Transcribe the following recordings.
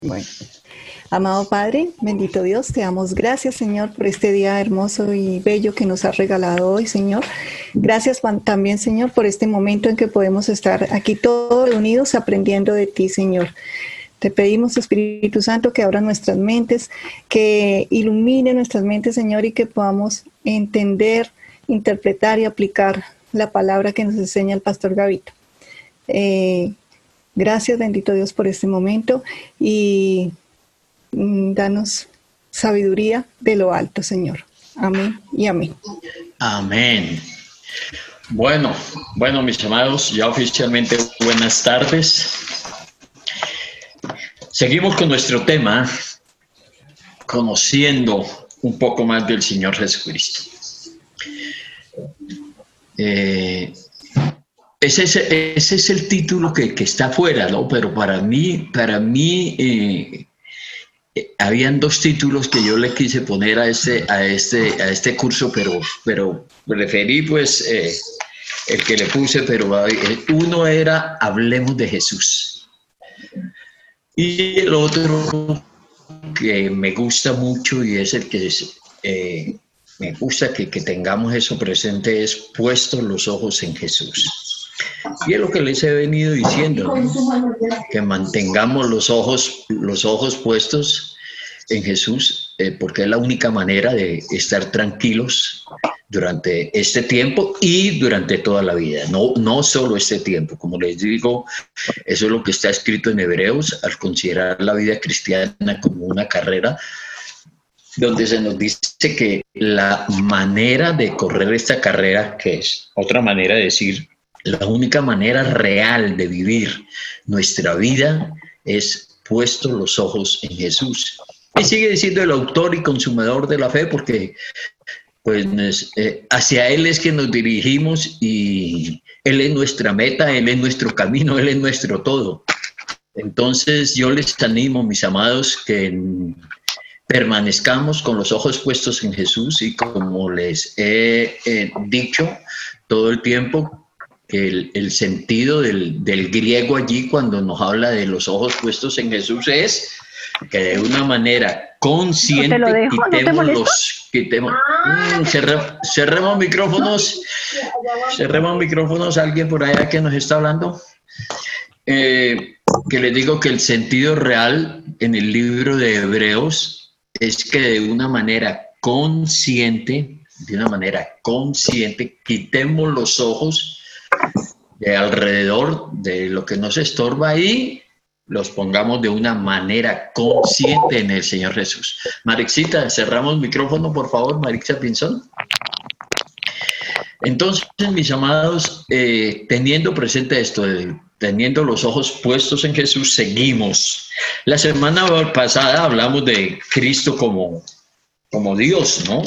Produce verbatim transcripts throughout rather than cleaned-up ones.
Bueno, amado Padre, bendito Dios, te damos gracias, Señor, por este día hermoso y bello que nos has regalado hoy, Señor. Gracias también, Señor, por este momento en que podemos estar aquí todos reunidos aprendiendo de ti, Señor. Te pedimos, Espíritu Santo, que abra nuestras mentes, que ilumine nuestras mentes, Señor, y que podamos entender, interpretar y aplicar la palabra que nos enseña el Pastor Gavito. Eh, gracias, bendito Dios, por este momento y mm, danos sabiduría de lo alto, Señor. Amén y amén. Amén. Bueno, bueno, mis amados, ya oficialmente buenas tardes. Seguimos con nuestro tema, conociendo un poco más del Señor Jesucristo. Eh, ese, es, ese es el título que, que está afuera, ¿no? Pero para mí, para mí eh, eh, habían dos títulos que yo le quise poner a este, a este, a este curso, pero, pero preferí pues eh, el que le puse, pero uno era Hablemos de Jesús. Y el otro que me gusta mucho y es el que es, eh, me gusta que, que tengamos eso presente es Puestos los ojos en Jesús. Y es lo que les he venido diciendo, ¿no? Que mantengamos los ojos, los ojos puestos en Jesús, eh, porque es la única manera de estar tranquilos durante este tiempo y durante toda la vida, no, no solo este tiempo. Como les digo, eso es lo que está escrito en Hebreos, al considerar la vida cristiana como una carrera, donde se nos dice que la manera de correr esta carrera, que es otra manera de decir, la única manera real de vivir nuestra vida es puestos los ojos en Jesús. Y sigue diciendo el autor y consumador de la fe, porque pues eh, hacia Él es que nos dirigimos y Él es nuestra meta, Él es nuestro camino, Él es nuestro todo. Entonces yo les animo, mis amados, que permanezcamos con los ojos puestos en Jesús y como les he eh, dicho todo el tiempo, el, el sentido del, del griego allí cuando nos habla de los ojos puestos en Jesús es que de una manera consciente ¿No te lo dejo? quitemos ¿No te los quitemos mm, cerre, cerremos micrófonos cerremos micrófonos alguien por allá que nos está hablando, eh, que les digo que el sentido real en el libro de Hebreos es que de una manera consciente de una manera consciente quitemos los ojos de alrededor de lo que nos estorba y los pongamos de una manera consciente en el Señor Jesús. Marixita, cerramos micrófono, por favor, Marixa Pinzón. Entonces, mis amados, eh, teniendo presente esto, eh, teniendo los ojos puestos en Jesús, seguimos. La semana pasada hablamos de Cristo como, como Dios, ¿no?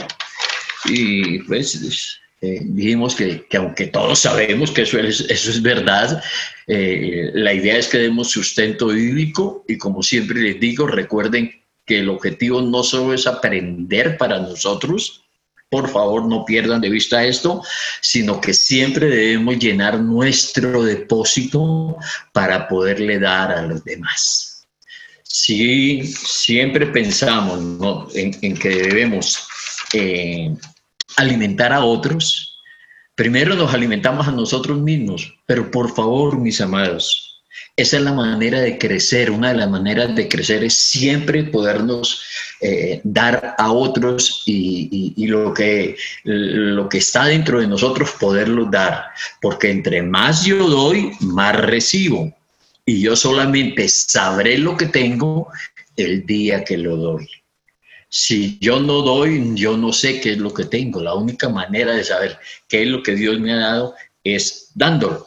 Y pues eh, dijimos que, que aunque todos sabemos que eso es, eso es verdad, eh, la idea es que demos sustento bíblico y como siempre les digo, recuerden que el objetivo no solo es aprender para nosotros, por favor no pierdan de vista esto, sino que siempre debemos llenar nuestro depósito para poderle dar a los demás. Si siempre pensamos, ¿no?, en, en que debemos eh, alimentar a otros, primero nos alimentamos a nosotros mismos, pero por favor, mis amados, esa es la manera de crecer. Una de las maneras de crecer es siempre podernos eh, dar a otros y, y, y lo, que, lo que está dentro de nosotros poderlo dar, porque entre más yo doy, más recibo, y yo solamente sabré lo que tengo el día que lo doy. Si yo no doy, yo no sé qué es lo que tengo. La única manera de saber qué es lo que Dios me ha dado es dándolo.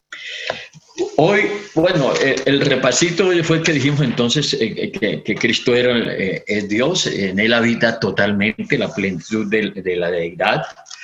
Hoy, bueno, el, el repasito fue que dijimos entonces eh, que, que Cristo era, eh, es Dios, en Él habita totalmente la plenitud de, de la deidad.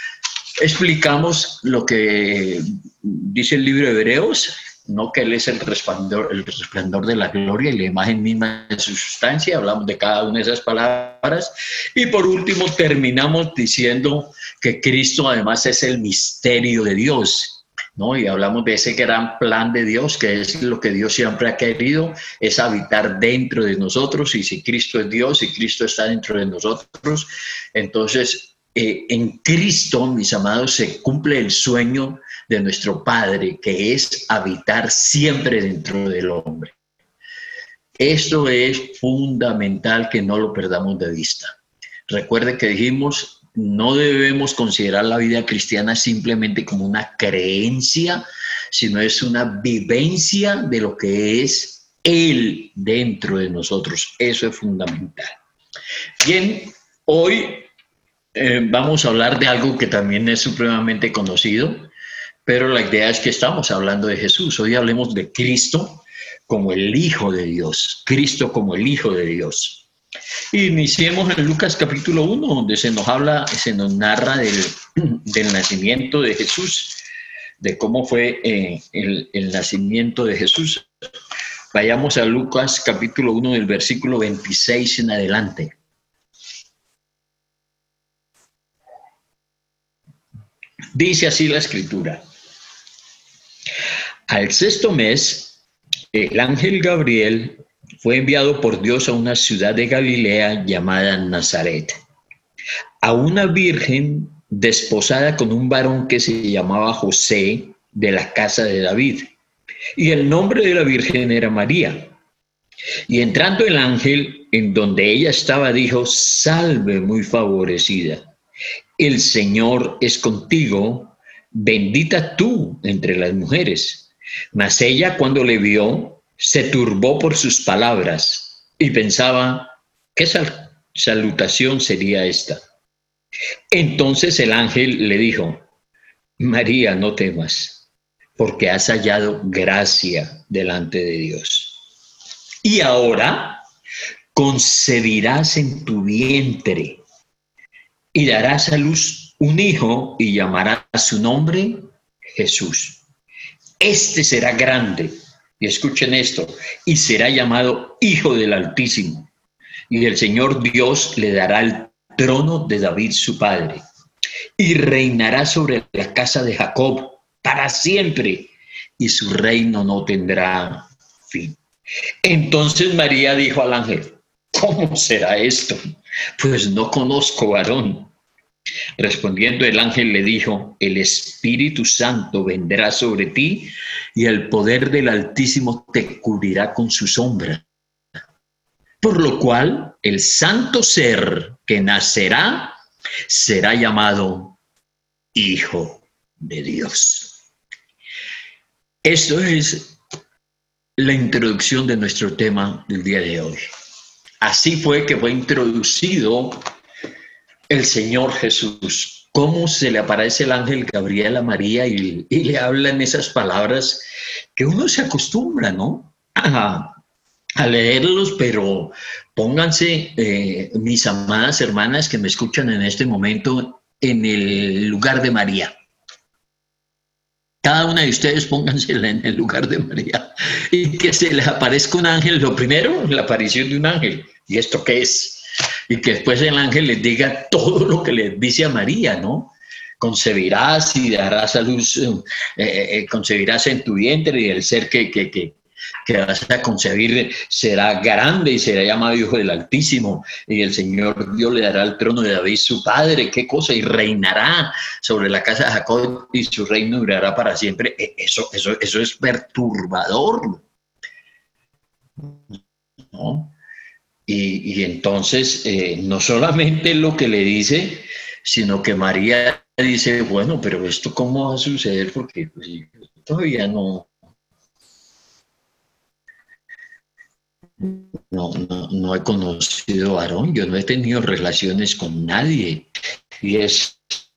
Explicamos lo que dice el libro de Hebreos, no que Él es el resplandor, el resplandor de la gloria y la imagen misma de su sustancia. Hablamos de cada una de esas palabras. Y por último terminamos diciendo que Cristo además es el misterio de Dios. ¿no? Y hablamos de ese gran plan de Dios, que es lo que Dios siempre ha querido, es habitar dentro de nosotros. Y si Cristo es Dios y Cristo está dentro de nosotros, entonces eh, en Cristo, mis amados, se cumple el sueño de nuestro Padre, que es habitar siempre dentro del hombre. Esto es fundamental que no lo perdamos de vista. Recuerde que dijimos, no debemos considerar la vida cristiana simplemente como una creencia, sino es una vivencia de lo que es Él dentro de nosotros. Eso es fundamental. Bien, hoy eh, vamos a hablar de algo que también es supremamente conocido, pero la idea es que estamos hablando de Jesús. Hoy hablemos de Cristo como el Hijo de Dios. Cristo como el Hijo de Dios. Iniciemos en Lucas capítulo uno, donde se nos habla, se nos narra del, del nacimiento de Jesús, de cómo fue eh, el, el nacimiento de Jesús. Vayamos a Lucas capítulo uno, del versículo veintiséis en adelante. Dice así la Escritura. Al sexto mes, el ángel Gabriel fue enviado por Dios a una ciudad de Galilea llamada Nazaret, a una virgen desposada con un varón que se llamaba José, de la casa de David, y el nombre de la virgen era María. Y entrando el ángel en donde ella estaba, dijo: Salve, muy favorecida, el Señor es contigo, bendita tú entre las mujeres. Mas ella, cuando le vio, se turbó por sus palabras y pensaba, ¿qué sal- salutación sería esta? Entonces el ángel le dijo: María, no temas, porque has hallado gracia delante de Dios. Y ahora concebirás en tu vientre y darás a luz un hijo y llamarás su nombre Jesús. Este será grande, y escuchen esto, y será llamado Hijo del Altísimo. Y el Señor Dios le dará el trono de David su padre, y reinará sobre la casa de Jacob para siempre, y su reino no tendrá fin. Entonces María dijo al ángel: ¿Cómo será esto? Pues no conozco varón. Respondiendo el ángel le dijo: El Espíritu Santo vendrá sobre ti y el poder del Altísimo te cubrirá con su sombra. Por lo cual el santo ser que nacerá será llamado Hijo de Dios. Esto es la introducción de nuestro tema del día de hoy. Así fue que fue introducido el Señor Jesús. Cómo se le aparece el ángel Gabriel a María y, y le hablan esas palabras que uno se acostumbra, ¿no? A, a leerlos, pero pónganse, eh, mis amadas hermanas que me escuchan en este momento, en el lugar de María. Cada una de ustedes pónganse en el lugar de María y que se les aparezca un ángel. Lo primero, la aparición de un ángel. ¿Y esto qué es? Y que después el ángel les diga todo lo que les dice a María, ¿no? Concebirás y darás a luz, eh, eh, concebirás en tu vientre, y el ser que, que, que, que vas a concebir será grande y será llamado Hijo del Altísimo, y el Señor Dios le dará el trono de David su padre. ¿Qué cosa? Y reinará sobre la casa de Jacob y su reino durará para siempre. Eso, eso, eso es perturbador, ¿no? Y, y entonces, eh, no solamente lo que le dice, sino que María dice: bueno, pero ¿esto cómo va a suceder? Porque pues, todavía no, no, no, no he conocido varón, yo no he tenido relaciones con nadie. Y es,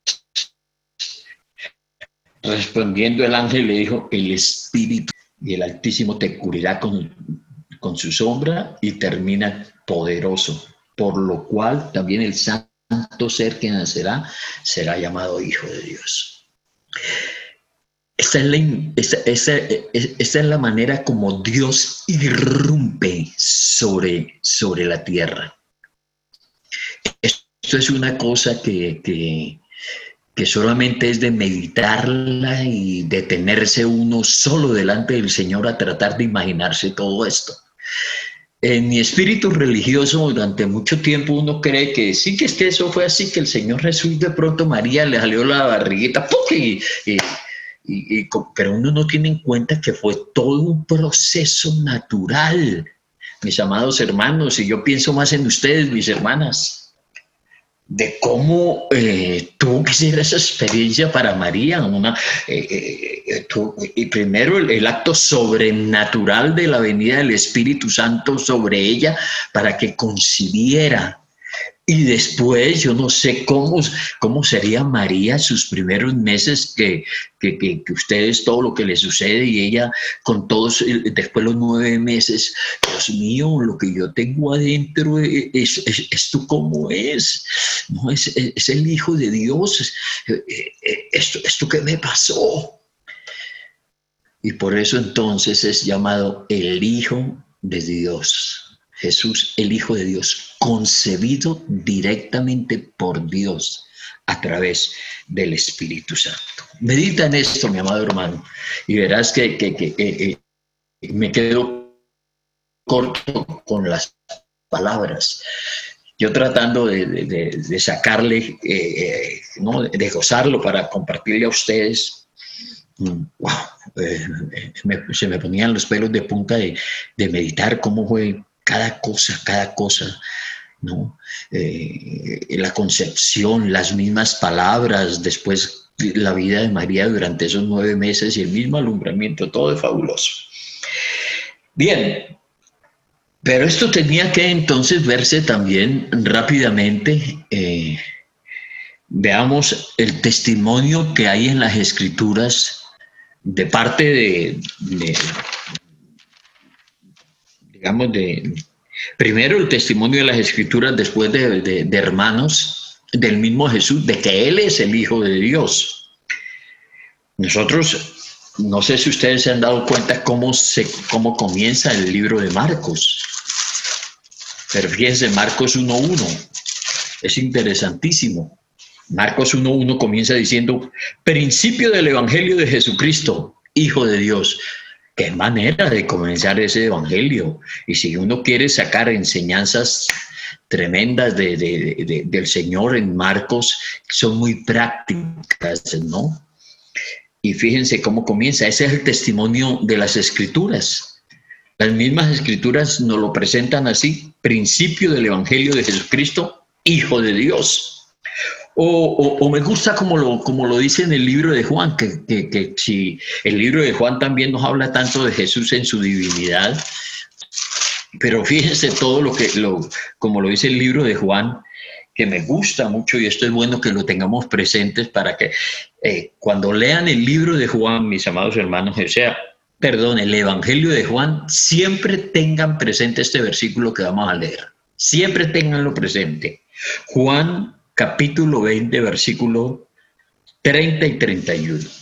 respondiendo el ángel le dijo: el Espíritu y el Altísimo te cubrirá con, con su sombra, y termina poderoso, por lo cual también el santo ser que nacerá será llamado Hijo de Dios. Esta es, la, esta, esta, esta es la manera como Dios irrumpe sobre, sobre la tierra. Esto es una cosa que, que, que solamente es de meditarla y detenerse uno solo delante del Señor a tratar de imaginarse todo esto. En mi espíritu religioso durante mucho tiempo uno cree que sí, que es que eso fue así, que el Señor Jesús de pronto María le salió la barriguita, ¡puc! y, y, y, y pero uno no tiene en cuenta que fue todo un proceso natural, mis amados hermanos, y yo pienso más en ustedes, mis hermanas, de cómo eh, tuvo que ser esa experiencia para María, una, eh, eh, tu, y primero el, el acto sobrenatural de la venida del Espíritu Santo sobre ella para que concibiera. Y después, yo no sé cómo, cómo sería María sus primeros meses, que, que, que, que ustedes, todo lo que le sucede, y ella con todos, después los nueve meses, Dios mío, lo que yo tengo adentro, es, es, ¿esto cómo es? No, es, es el Hijo de Dios, ¿esto, esto qué me pasó? Y por eso entonces es llamado el Hijo de Dios. Jesús, el Hijo de Dios, concebido directamente por Dios a través del Espíritu Santo. Medita en esto, mi amado hermano, y verás que, que, que, que, que me quedo corto con las palabras. Yo tratando de, de, de sacarle, eh, ¿no? de gozarlo para compartirle a ustedes. Wow, eh, me, se me ponían los pelos de punta de, de meditar cómo fue cada cosa, cada cosa, ¿no? Eh, la concepción, las mismas palabras, después la vida de María durante esos nueve meses y el mismo alumbramiento, todo es fabuloso. Bien, pero esto tenía que entonces verse también rápidamente. Eh, veamos el testimonio que hay en las Escrituras de parte de, de digamos, de, primero el testimonio de las Escrituras, después de, de, de hermanos del mismo Jesús, de que Él es el Hijo de Dios. Nosotros, no sé si ustedes se han dado cuenta cómo, se, cómo comienza el libro de Marcos, pero fíjense, Marcos uno uno, es interesantísimo. Marcos uno uno comienza diciendo, principio del Evangelio de Jesucristo, Hijo de Dios. Qué manera de comenzar ese evangelio. Y si uno quiere sacar enseñanzas tremendas de, de, de, del Señor en Marcos, son muy prácticas, ¿no? Y fíjense cómo comienza. Ese es el testimonio de las Escrituras. Las mismas Escrituras nos lo presentan así: principio del Evangelio de Jesucristo, Hijo de Dios. O, o, o me gusta como lo, como lo dice en el libro de Juan, que, que, que si el libro de Juan también nos habla tanto de Jesús en su divinidad, pero fíjense todo lo que, lo, como lo dice el libro de Juan, que me gusta mucho, y esto es bueno que lo tengamos presentes para que eh, cuando lean el libro de Juan, mis amados hermanos, o sea, perdón, el Evangelio de Juan, siempre tengan presente este versículo que vamos a leer, siempre tenganlo presente. Juan capítulo veinte, versículo treinta y treinta y uno.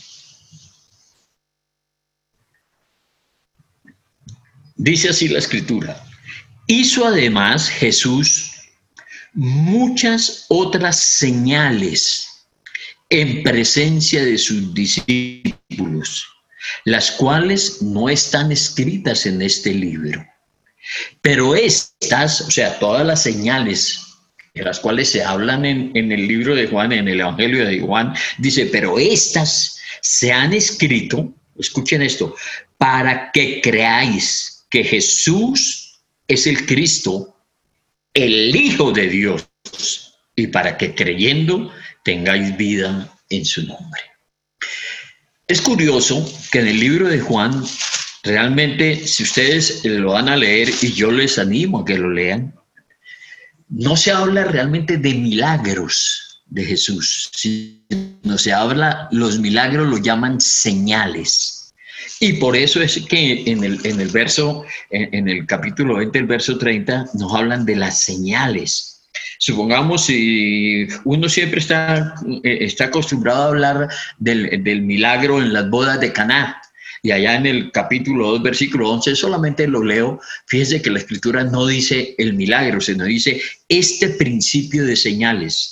Dice así la Escritura: hizo además Jesús muchas otras señales en presencia de sus discípulos, las cuales no están escritas en este libro. Pero estas, o sea, todas las señales de las cuales se hablan en, en el libro de Juan, en el Evangelio de Juan, dice, pero estas se han escrito, escuchen esto, para que creáis que Jesús es el Cristo, el Hijo de Dios, y para que creyendo tengáis vida en su nombre. Es curioso que en el libro de Juan, realmente, si ustedes lo van a leer, y yo les animo a que lo lean, no se habla realmente de milagros de Jesús, sino se habla, los milagros lo llaman señales. Y por eso es que en el, en el verso, en, en el capítulo veinte, el verso treinta, nos hablan de las señales. Supongamos si uno siempre está, está acostumbrado a hablar del, del milagro en las bodas de Caná. Y allá en el capítulo dos, versículo once, solamente lo leo. Fíjense que la Escritura no dice el milagro, sino dice este principio de señales.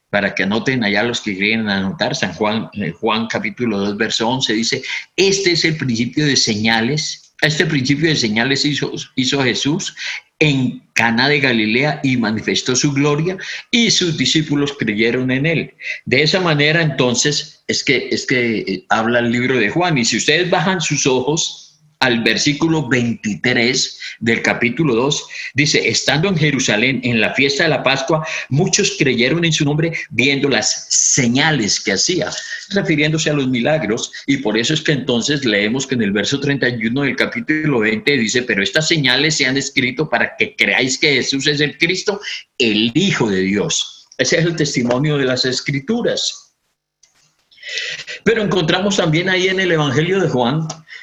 para que anoten allá los que quieren anotar. San Juan, eh, Juan capítulo dos, verso once dice, este es el principio de señales, este principio de señales hizo, hizo Jesús en Caná de Galilea y manifestó su gloria y sus discípulos creyeron en él. De esa manera entonces es que, es que habla el libro de Juan, y si ustedes bajan sus ojos al versículo veintitrés del capítulo dos, dice, estando en Jerusalén en la fiesta de la Pascua, muchos creyeron en su nombre viendo las señales que hacía, refiriéndose a los milagros, y por eso es que entonces leemos que en el verso treinta y uno del capítulo veinte dice, pero estas señales se han escrito para que creáis que Jesús es el Cristo, el Hijo de Dios. Ese es el testimonio de las Escrituras. Pero encontramos también ahí en el Evangelio de Juan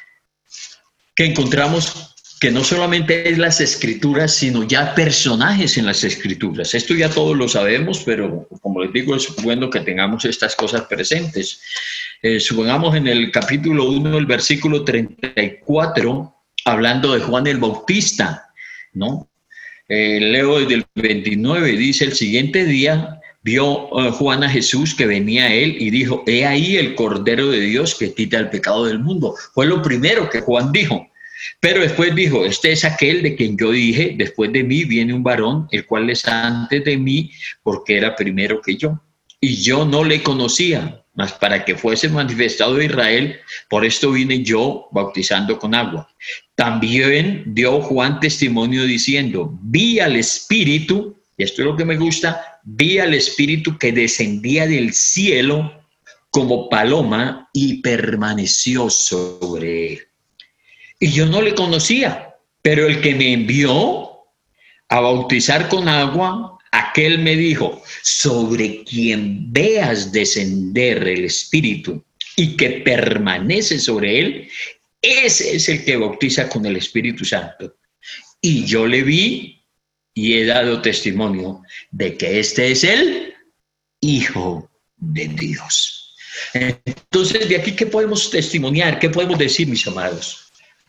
que encontramos que no solamente es las Escrituras, sino ya personajes en las Escrituras. Esto ya todos lo sabemos, pero como les digo, es bueno que tengamos estas cosas presentes. Eh, supongamos en el capítulo uno, el versículo treinta y cuatro, hablando de Juan el Bautista, ¿no? Eh, leo desde el veintinueve, dice, el siguiente día vio uh, Juan a Jesús que venía a él y dijo, he ahí el Cordero de Dios que quita el pecado del mundo. Fue lo primero que Juan dijo. Pero después dijo, este es aquel de quien yo dije, después de mí viene un varón, el cual está antes de mí, porque era primero que yo. Y yo no le conocía, mas para que fuese manifestado a Israel, por esto vine yo bautizando con agua. También dio Juan testimonio diciendo, vi al Espíritu, y esto es lo que me gusta, vi al Espíritu que descendía del cielo como paloma y permaneció sobre él. Y yo no le conocía, pero el que me envió a bautizar con agua, aquel me dijo, sobre quien veas descender el Espíritu y que permanece sobre él, ese es el que bautiza con el Espíritu Santo. Y yo le vi y he dado testimonio de que este es el Hijo de Dios. Entonces, de aquí, ¿qué podemos testimoniar? ¿Qué podemos decir, mis amados?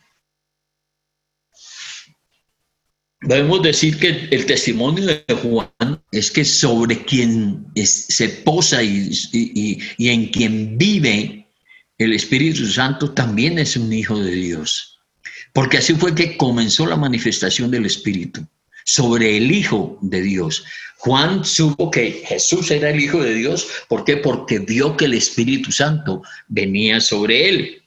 Podemos decir que el testimonio de Juan es que sobre quien es, se posa y, y, y en quien vive el Espíritu Santo también es un hijo de Dios. Porque así fue que comenzó la manifestación del Espíritu sobre el Hijo de Dios. Juan supo que Jesús era el Hijo de Dios. ¿Por qué? Porque vio que el Espíritu Santo venía sobre él.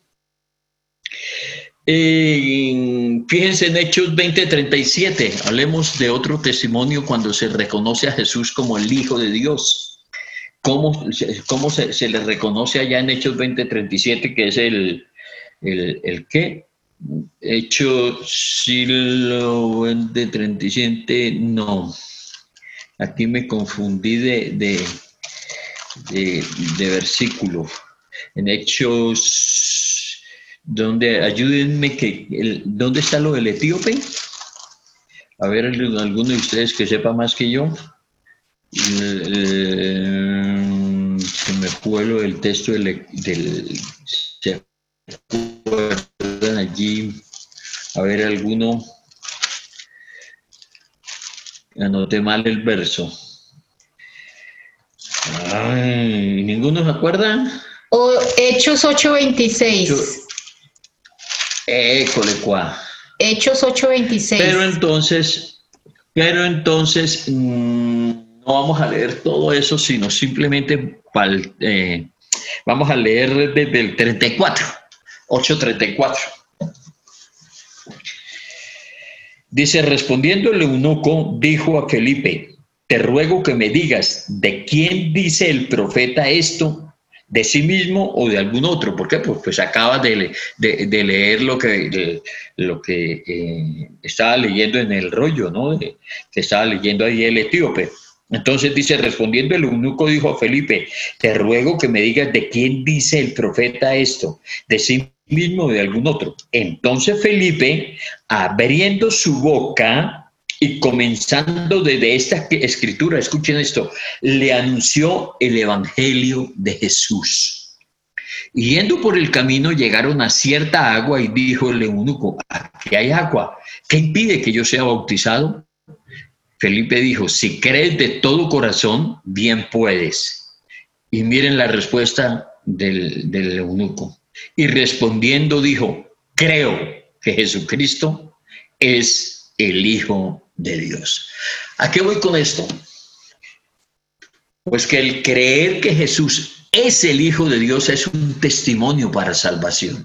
Eh, fíjense en Hechos veinte, treinta y siete, hablemos de otro testimonio cuando se reconoce a Jesús como el Hijo de Dios. ¿Cómo, cómo se, se le reconoce allá en Hechos veinte, treinta y siete, que es el, el, el qué? Hechos veinte, treinta y siete, no. Aquí me confundí de, de, de, de versículo. En Hechos... Donde, ayúdenme, que el, ¿dónde está lo del etíope? A ver, alguno de ustedes que sepa más que yo. El, el, se me fue lo del texto del, del se acuerdan allí. A ver, alguno. Anoté mal el verso. Ay, ¿ninguno se acuerda? O Hechos ocho veintiséis. Hecho, École, cuá. Hechos ocho veintiséis. Pero entonces, pero entonces mmm, no vamos a leer todo eso, sino simplemente pal, eh, vamos a leer desde el treinta y cuatro, ocho treinta y cuatro. Dice, respondiendo el eunuco, dijo a Felipe, te ruego que me digas, ¿de quién dice el profeta esto? ¿De sí mismo o de algún otro? ¿Por qué? Pues, pues acabas de, de, de leer lo que, de, lo que eh, estaba leyendo en el rollo, ¿no? De, que estaba leyendo ahí el etíope. Entonces dice, respondiendo el eunuco dijo a Felipe, te ruego que me digas de quién dice el profeta esto, de sí mismo o de algún otro. Entonces Felipe, abriendo su boca y comenzando desde esta escritura, escuchen esto, le anunció el evangelio de Jesús. Y yendo por el camino llegaron a cierta agua y dijo el eunuco, aquí hay agua, ¿qué impide que yo sea bautizado? Felipe dijo, si crees de todo corazón, bien puedes. Y miren la respuesta del, del eunuco. Y respondiendo dijo, creo que Jesucristo es el Hijo de Dios. ¿A qué voy con esto? Pues que el creer que Jesús es el Hijo de Dios es un testimonio para salvación.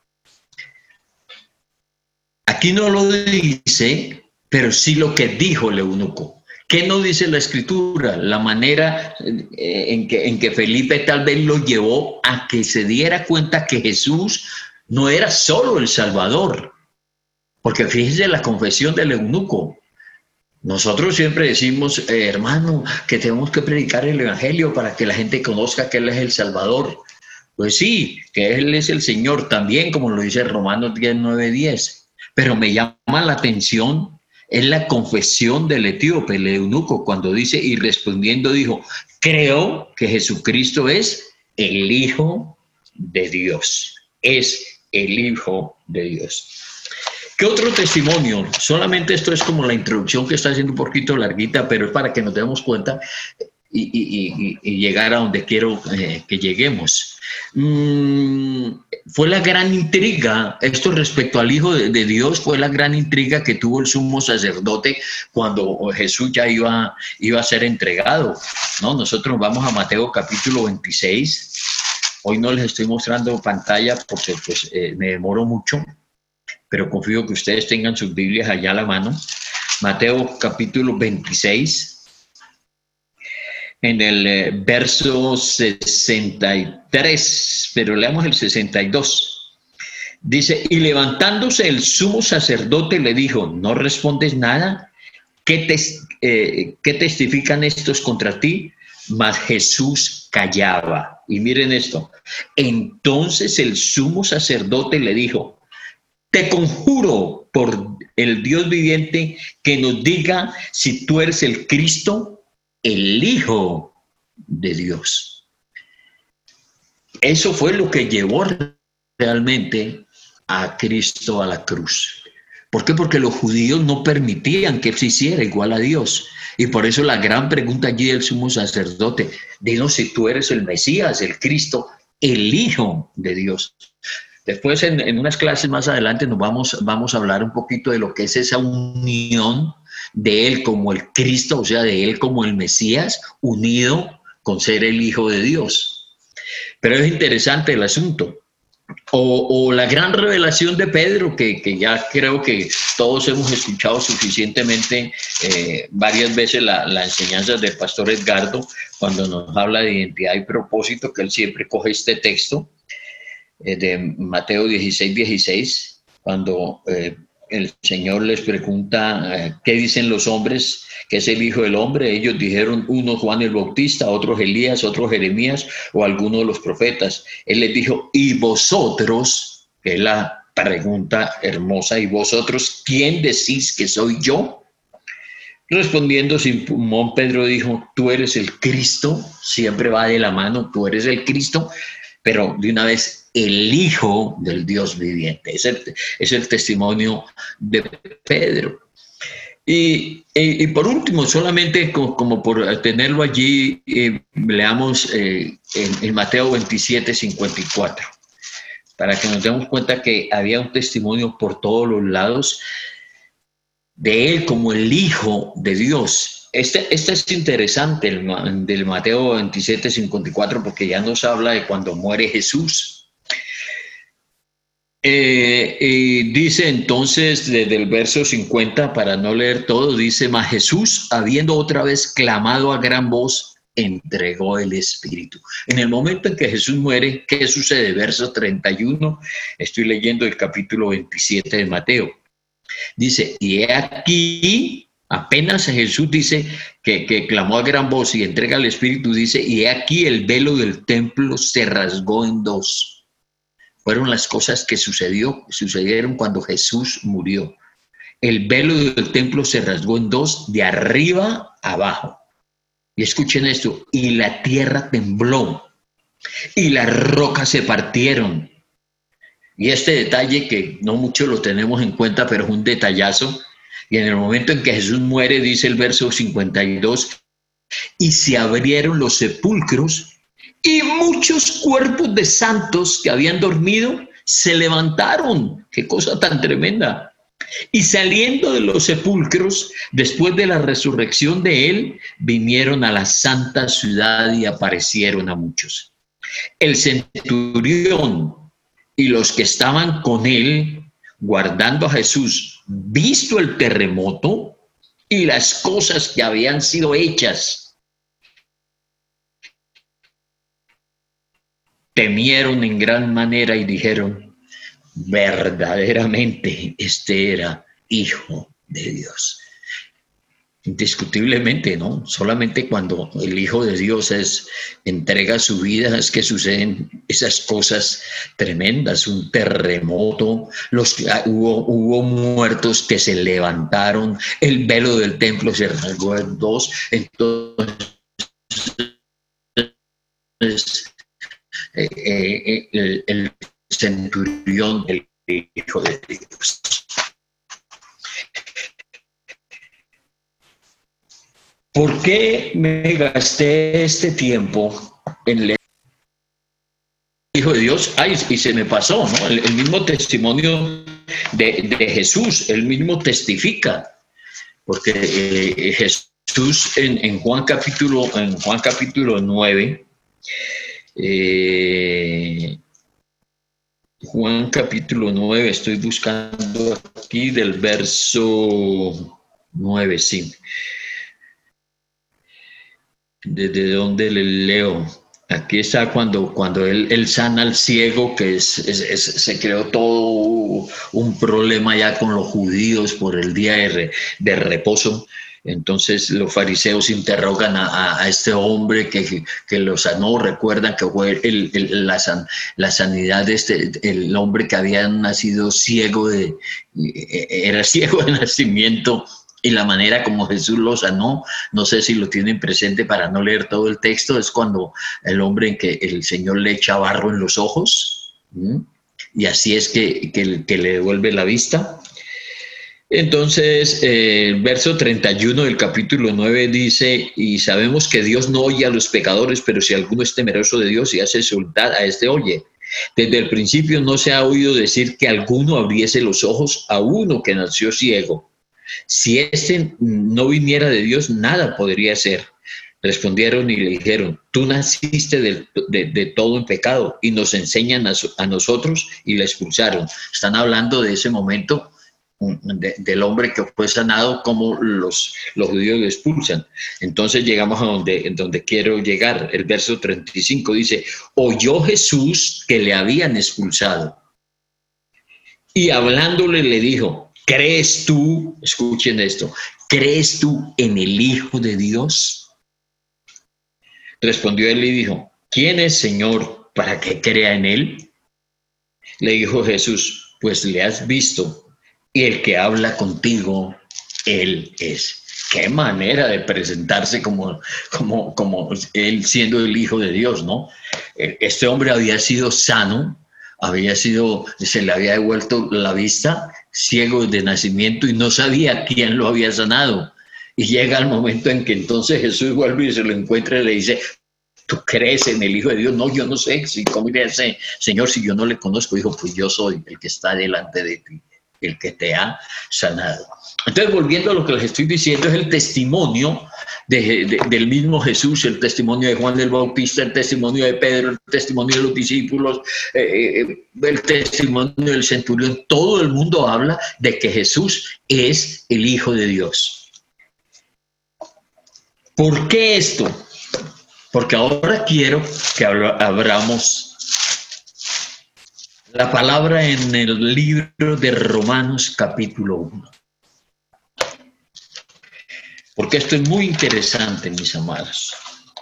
Aquí no lo dice, pero sí lo que dijo el eunuco. ¿Qué no dice la Escritura? La manera en que, en que Felipe tal vez lo llevó a que se diera cuenta que Jesús no era solo el Salvador. Porque fíjese la confesión del eunuco. Nosotros siempre decimos, eh, hermano, que tenemos que predicar el Evangelio para que la gente conozca que Él es el Salvador. Pues sí, que Él es el Señor también, como lo dice Romanos diez, nueve, diez. Pero me llama la atención es la confesión del etíope, el eunuco, cuando dice, y respondiendo dijo, creo que Jesucristo es el Hijo de Dios. Es el Hijo de Dios. ¿Qué otro testimonio? Solamente esto es como la introducción que está haciendo un poquito larguita, pero es para que nos demos cuenta y, y, y, y llegar a donde quiero eh, que lleguemos. Mm, fue la gran intriga, esto respecto al Hijo de, de Dios, fue la gran intriga que tuvo el sumo sacerdote cuando Jesús ya iba, iba a ser entregado, ¿no? Nosotros vamos a Mateo capítulo veintiséis. Hoy no les estoy mostrando pantalla porque pues, eh, me demoro mucho, pero confío que ustedes tengan sus Biblias allá a la mano. Mateo capítulo veintiséis, en el eh, verso sesenta y tres, pero leamos el sesenta y dos. Dice, y levantándose el sumo sacerdote le dijo, ¿no respondes nada? ¿Qué, tes eh, ¿qué testifican estos contra ti? Mas Jesús callaba. Y miren esto. Entonces el sumo sacerdote le dijo, te conjuro por el Dios viviente que nos diga si tú eres el Cristo, el Hijo de Dios. Eso fue lo que llevó realmente a Cristo a la cruz. ¿Por qué? Porque los judíos no permitían que se hiciera igual a Dios. Y por eso la gran pregunta allí del sumo sacerdote, dinos si tú eres el Mesías, el Cristo, el Hijo de Dios. Después, en, en unas clases más adelante, nos vamos, vamos a hablar un poquito de lo que es esa unión de Él como el Cristo, o sea, de Él como el Mesías, unido con ser el Hijo de Dios. Pero es interesante el asunto. O, o la gran revelación de Pedro, que, que ya creo que todos hemos escuchado suficientemente eh, varias veces la, la enseñanza del pastor Edgardo, cuando nos habla de identidad y propósito, que él siempre coge este texto de Mateo dieciséis, dieciséis, cuando eh, el Señor les pregunta eh, ¿qué dicen los hombres que es el Hijo del Hombre? Ellos dijeron, uno Juan el Bautista, otros Elías, otros Jeremías o alguno de los profetas. Él les dijo, ¿y vosotros? Que es la pregunta hermosa, ¿y vosotros quién decís que soy yo? Respondiendo Simón Pedro dijo, tú eres el Cristo, siempre va de la mano, tú eres el Cristo, pero de una vez el Hijo del Dios viviente. Es el, es el testimonio de Pedro. Y, y, y por último, solamente como, como por tenerlo allí, eh, leamos eh, en, en Mateo veintisiete, cincuenta y cuatro, para que nos demos cuenta que había un testimonio por todos los lados de Él como el Hijo de Dios. Este, este es interesante, el del Mateo veintisiete, cincuenta y cuatro, porque ya nos habla de cuando muere Jesús. Eh, y dice entonces desde el verso cincuenta, para no leer todo, dice, mas Jesús, habiendo otra vez clamado a gran voz, entregó el Espíritu. En el momento en que Jesús muere, ¿qué sucede? Verso treinta y uno, estoy leyendo el capítulo veintisiete de Mateo. Dice, y he aquí, apenas Jesús dice que, que clamó a gran voz y entrega el Espíritu, dice, y he aquí el velo del templo se rasgó en dos. Fueron las cosas que sucedió, sucedieron cuando Jesús murió. El velo del templo se rasgó en dos, de arriba a abajo. Y escuchen esto, y la tierra tembló, y las rocas se partieron. Y este detalle que no mucho lo tenemos en cuenta, pero es un detallazo, Y en el momento en que Jesús muere, dice el verso cincuenta y dos, y se abrieron los sepulcros y muchos cuerpos de santos que habían dormido se levantaron. ¡Qué cosa tan tremenda! Y saliendo de los sepulcros, después de la resurrección de él, vinieron a la santa ciudad y aparecieron a muchos. El centurión y los que estaban con él, guardando a Jesús, visto el terremoto y las cosas que habían sido hechas, temieron en gran manera y dijeron: verdaderamente este era Hijo de Dios. Indiscutiblemente, ¿no? Solamente cuando el Hijo de Dios es, entrega su vida es que suceden esas cosas tremendas, un terremoto, los, hubo, hubo muertos que se levantaron, el velo del templo se rasgó en dos, entonces eh, eh, el, el centurión, el Hijo de Dios. ¿Por qué me gasté este tiempo en leer el Hijo de Dios? Ay, y se me pasó, ¿no? El, el mismo testimonio de, de Jesús, él mismo testifica, porque eh, Jesús en, en Juan capítulo, en Juan capítulo nueve, eh, Juan capítulo nueve, estoy buscando aquí del verso nueve, sí. ¿Desde dónde le leo? Aquí está cuando, cuando él, él sana al ciego, que es, es, es, se creó todo un problema ya con los judíos por el día de, re, de reposo. Entonces los fariseos interrogan a, a, a este hombre que, que lo sanó. Recuerdan que fue el, el, la, san, la sanidad de este, el hombre que había nacido ciego, de, era ciego de nacimiento. Y la manera como Jesús lo sanó, no sé si lo tienen presente para no leer todo el texto, es cuando el hombre en que el Señor le echa barro en los ojos, ¿sí? Y así es que, que, que le devuelve la vista. Entonces, eh, el verso treinta y uno del capítulo nueve dice: y sabemos que Dios no oye a los pecadores, pero si alguno es temeroso de Dios y hace su voluntad, a este oye. Desde el principio no se ha oído decir que alguno abriese los ojos a uno que nació ciego. Si este no viniera de Dios, nada podría ser. Respondieron y le dijeron: tú naciste de, de, de todo en pecado y nos enseñan a, a nosotros, y le expulsaron. Están hablando de ese momento de, del hombre que fue sanado, como los, los judíos lo expulsan. Entonces llegamos a donde, donde quiero llegar. El verso treinta y cinco dice: oyó Jesús que le habían expulsado y hablándole le dijo: ¿crees tú, escuchen esto, ¿crees tú en el Hijo de Dios? Respondió él y dijo: ¿quién es, Señor, para que crea en él? Le dijo Jesús: pues le has visto, y el que habla contigo, él es. Qué manera de presentarse como, como, como él siendo el Hijo de Dios, ¿no? Este hombre había sido sano, había sido, se le había devuelto la vista, ciego de nacimiento, y no sabía quién lo había sanado. Y llega el momento en que entonces Jesús vuelve y se lo encuentra y le dice: ¿tú crees en el Hijo de Dios? No, yo no sé. ¿Cómo dice, Señor, si yo no le conozco? Dijo: pues yo soy el que está delante de ti, el que te ha sanado. Entonces, volviendo a lo que les estoy diciendo, es el testimonio de, de, del mismo Jesús, el testimonio de Juan el Bautista, el testimonio de Pedro, el testimonio de los discípulos, eh, el testimonio del centurión. Todo el mundo habla de que Jesús es el Hijo de Dios. ¿Por qué esto? Porque ahora quiero que abramos la palabra en el libro de Romanos capítulo uno. Porque esto es muy interesante, mis amados.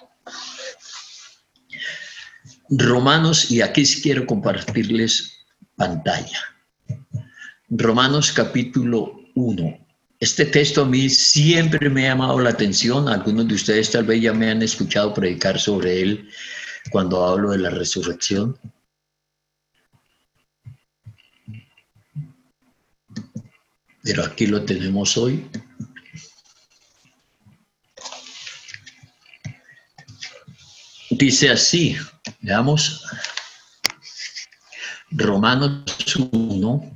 Romanos, y aquí quiero compartirles pantalla. Romanos capítulo uno. Este texto a mí siempre me ha llamado la atención. Algunos de ustedes tal vez ya me han escuchado predicar sobre él cuando hablo de la resurrección. pero aquí lo tenemos hoy. Dice así, veamos, Romanos uno,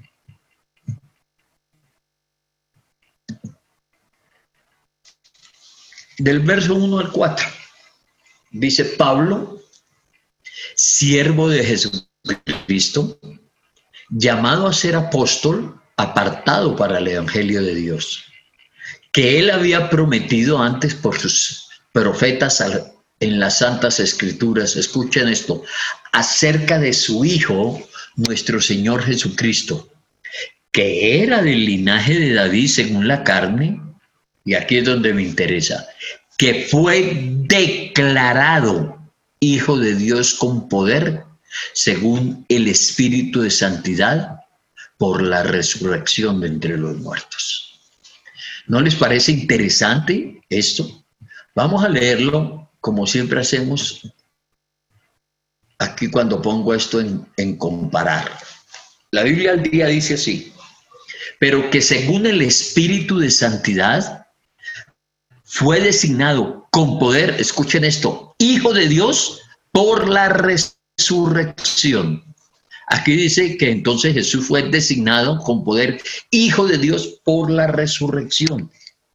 del verso uno al cuatro, dice Pablo, siervo de Jesucristo, llamado a ser apóstol, apartado para el evangelio de Dios, que él había prometido antes por sus profetas en las santas escrituras. Escuchen esto, acerca de su Hijo, nuestro Señor Jesucristo, que era del linaje de David según la carne, y aquí es donde me interesa, que fue declarado Hijo de Dios con poder, según el Espíritu de Santidad, por la resurrección de entre los muertos. ¿No les parece interesante esto? Vamos a leerlo como siempre hacemos aquí cuando pongo esto en, en comparar. La Biblia al día dice así, pero que según el Espíritu de Santidad fue designado con poder, escuchen esto, Hijo de Dios por la resurrección. Aquí dice que entonces Jesús fue designado con poder Hijo de Dios por la resurrección.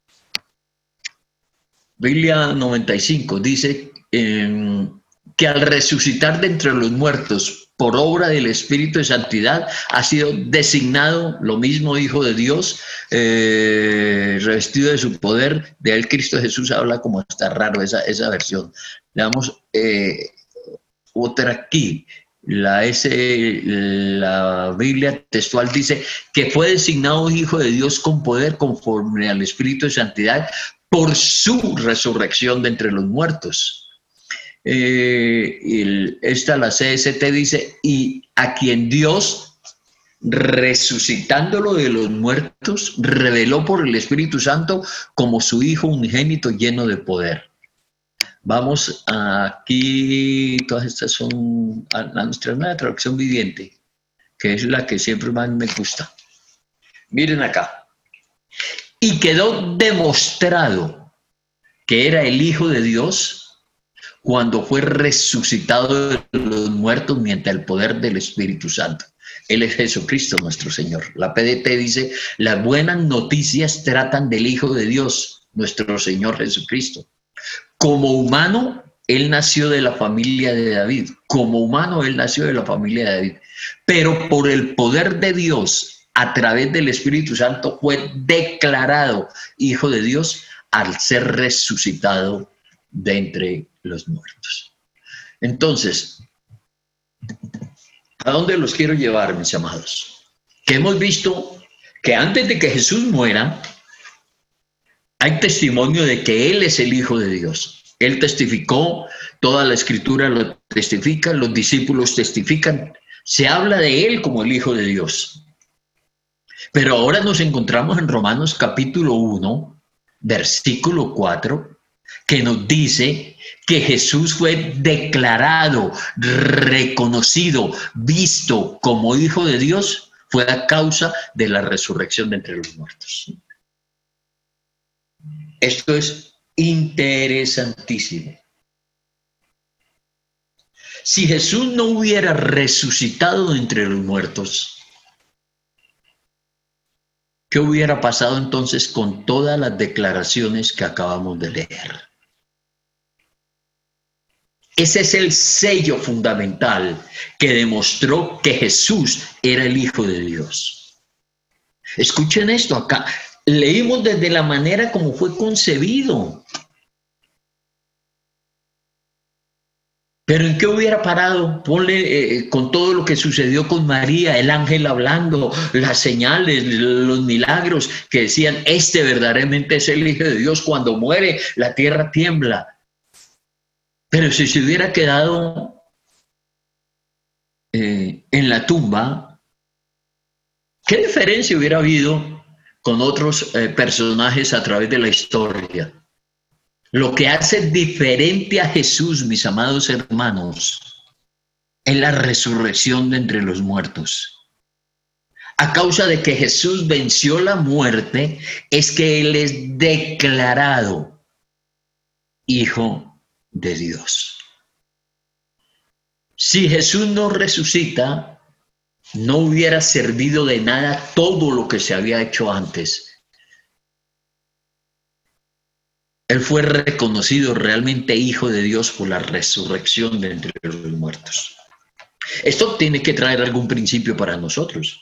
Biblia noventa y cinco dice eh, que al resucitar de entre los muertos por obra del Espíritu de Santidad ha sido designado lo mismo Hijo de Dios, eh, revestido de su poder. De él Cristo Jesús habla como está raro esa, esa versión. Veamos eh, otra aquí. La, S, la Biblia textual dice que fue designado Hijo de Dios con poder conforme al Espíritu de Santidad por su resurrección de entre los muertos. Eh, el, esta, la C S T dice, y a quien Dios, resucitándolo de los muertos, reveló por el Espíritu Santo como su Hijo unigénito lleno de poder. Vamos aquí, todas estas son a, a nuestra nueva traducción viviente, que es la que siempre más me gusta. Miren acá. Y quedó demostrado que era el Hijo de Dios cuando fue resucitado de los muertos mediante el poder del Espíritu Santo. Él es Jesucristo nuestro Señor. La P D T dice, las buenas noticias tratan del Hijo de Dios, nuestro Señor Jesucristo. Como humano, Él nació de la familia de David. Como humano, Él nació de la familia de David. Pero por el poder de Dios, a través del Espíritu Santo, fue declarado Hijo de Dios al ser resucitado de entre los muertos. Entonces, ¿a dónde los quiero llevar, mis amados? Que hemos visto que antes de que Jesús muera, hay testimonio de que Él es el Hijo de Dios. Él testificó, toda la Escritura lo testifica, los discípulos testifican, se habla de Él como el Hijo de Dios. Pero ahora nos encontramos en Romanos capítulo uno, versículo cuatro, que nos dice que Jesús fue declarado, reconocido, visto como Hijo de Dios, fue a causa de la resurrección de entre los muertos. Esto es interesantísimo. Si Jesús no hubiera resucitado entre los muertos, ¿qué hubiera pasado entonces con todas las declaraciones que acabamos de leer? Ese es el sello fundamental que demostró que Jesús era el Hijo de Dios. Escuchen esto acá. Leímos desde la manera como fue concebido. Pero ¿en qué hubiera parado? Ponle eh, con todo lo que sucedió con María, el ángel hablando, las señales, los milagros que decían, este verdaderamente es el Hijo de Dios. Cuando muere, la tierra tiembla. Pero si se hubiera quedado eh, en la tumba, ¿qué diferencia hubiera habido con otros eh, personajes a través de la historia? Lo que hace diferente a Jesús, mis amados hermanos, es la resurrección de entre los muertos. A causa de que Jesús venció la muerte, es que Él es declarado Hijo de Dios. Si Jesús no resucita, no hubiera servido de nada todo lo que se había hecho antes. Él fue reconocido realmente Hijo de Dios por la resurrección de entre los muertos. Esto tiene que traer algún principio para nosotros.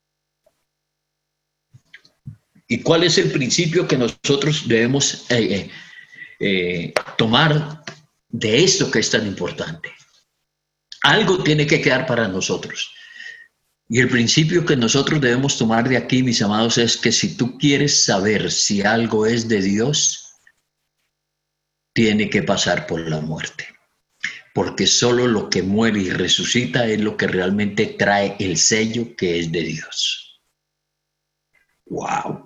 ¿Y cuál es el principio que nosotros debemos eh, eh, tomar de esto que es tan importante? Algo tiene que quedar para nosotros. Y el principio que nosotros debemos tomar de aquí, mis amados, es que si tú quieres saber si algo es de Dios, tiene que pasar por la muerte. Porque solo lo que muere y resucita es lo que realmente trae el sello que es de Dios. ¡Wow!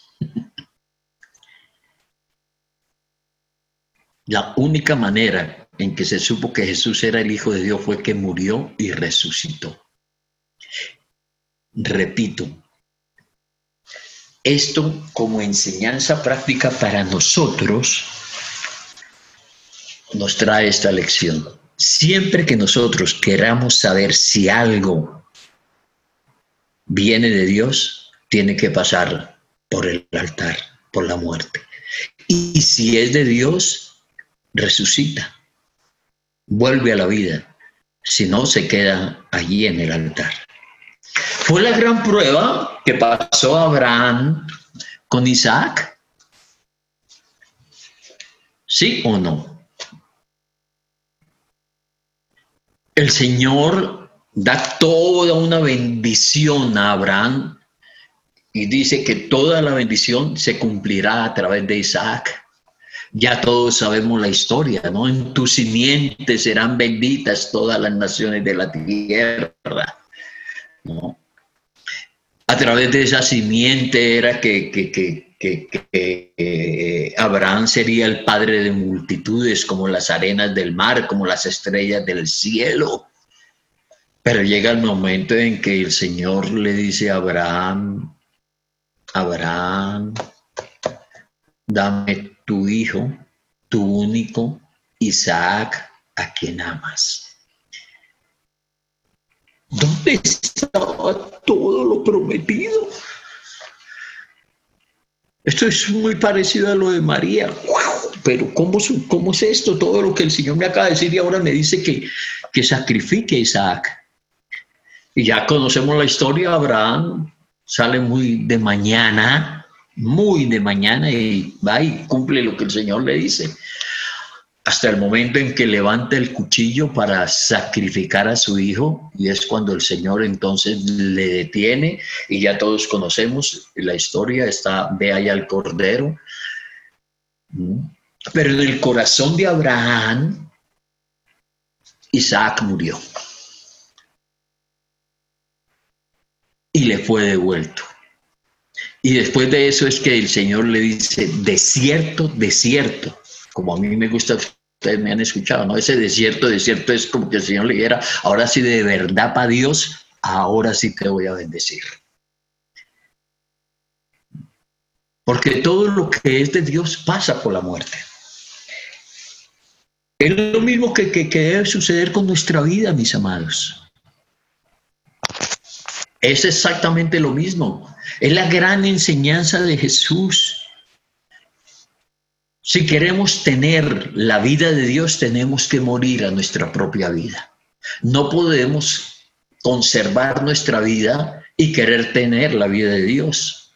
La única manera en que se supo que Jesús era el Hijo de Dios fue que murió y resucitó. Repito, esto como enseñanza práctica para nosotros nos trae esta lección. Siempre que nosotros queramos saber si algo viene de Dios, tiene que pasar por el altar, por la muerte. Y si es de Dios, resucita, vuelve a la vida. Si no, se queda allí en el altar. Fue la gran prueba que pasó Abraham con Isaac. ¿Sí o no? El Señor da toda una bendición a Abraham y dice que toda la bendición se cumplirá a través de Isaac. Ya todos sabemos la historia, ¿no? En tu simiente serán benditas todas las naciones de la tierra, ¿no? A través de esa simiente era que, que, que, que, que eh, Abraham sería el padre de multitudes, como las arenas del mar, como las estrellas del cielo. Pero llega el momento en que el Señor le dice a Abraham, Abraham, dame tu hijo, tu único, Isaac, a quien amas. ¿Dónde estaba todo lo prometido? Esto es muy parecido a lo de María. ¡Wow! Pero ¿cómo, ¿cómo es esto? Todo lo que el Señor me acaba de decir y ahora me dice que, que sacrifique a Isaac. Y ya conocemos la historia. Abraham sale muy de mañana, muy de mañana y va y cumple lo que el Señor le dice. Hasta el momento en que levanta el cuchillo para sacrificar a su hijo, y es cuando el Señor entonces le detiene, y ya todos conocemos la historia, está, ve allá al cordero. Pero en el corazón de Abraham, Isaac murió. Y le fue devuelto. Y después de eso es que el Señor le dice, desierto, desierto. Como a mí me gusta, ustedes me han escuchado, ¿no? Ese desierto, desierto es como que el Señor le dijera, ahora sí de verdad para Dios, ahora sí te voy a bendecir. Porque todo lo que es de Dios pasa por la muerte. Es lo mismo que, que, que debe suceder con nuestra vida, mis amados. Es exactamente lo mismo. Es la gran enseñanza de Jesús. Si queremos tener la vida de Dios, tenemos que morir a nuestra propia vida. No podemos conservar nuestra vida y querer tener la vida de Dios.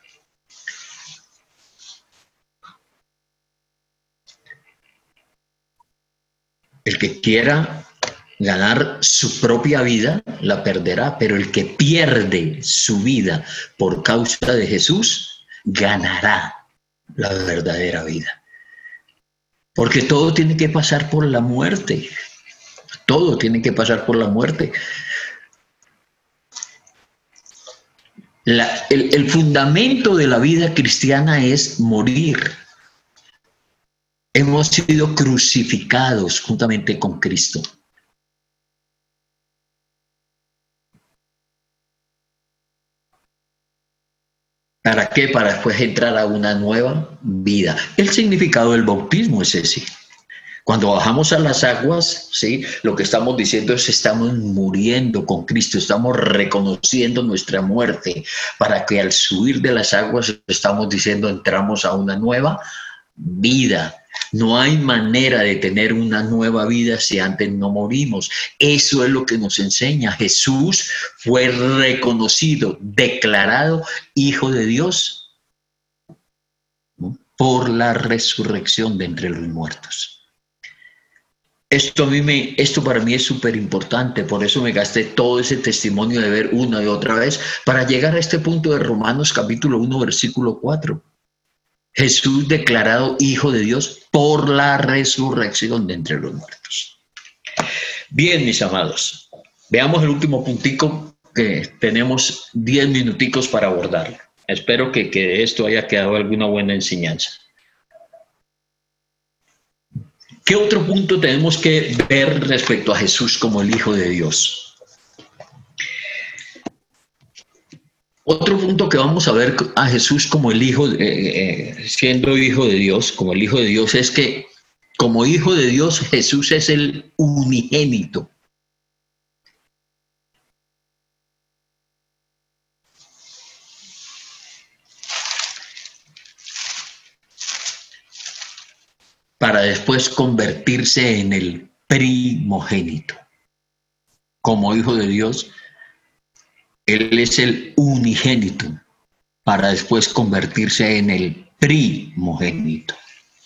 El que quiera ganar su propia vida, la perderá, pero el que pierde su vida por causa de Jesús, ganará la verdadera vida. Porque todo tiene que pasar por la muerte. Todo tiene que pasar por la muerte. La, el, el fundamento de la vida cristiana es morir. Hemos sido crucificados juntamente con Cristo. qué? Para después entrar a una nueva vida. El significado del bautismo es ese. Cuando bajamos a las aguas, ¿sí?, lo que estamos diciendo es que estamos muriendo con Cristo, estamos reconociendo nuestra muerte, para que al subir de las aguas estamos diciendo entramos a una nueva vida. No hay manera de tener una nueva vida si antes no morimos. Eso es lo que nos enseña. Jesús fue reconocido, declarado Hijo de Dios por la resurrección de entre los muertos. Esto, a mí me, esto para mí es súper importante, por eso me gasté todo ese testimonio de ver una y otra vez para llegar a este punto de Romanos capítulo uno, versículo cuatro. Jesús declarado Hijo de Dios por la resurrección de entre los muertos. Bien, mis amados, veamos el último puntico que tenemos diez minuticos para abordarlo. Espero que, que de esto haya quedado alguna buena enseñanza. ¿Qué otro punto tenemos que ver respecto a Jesús como el Hijo de Dios? Otro punto que vamos a ver a Jesús como el Hijo, eh, eh, siendo Hijo de Dios, como el Hijo de Dios, es que como Hijo de Dios, Jesús es el unigénito. Para después convertirse en el primogénito. Como Hijo de Dios, Él es el unigénito, para después convertirse en el primogénito.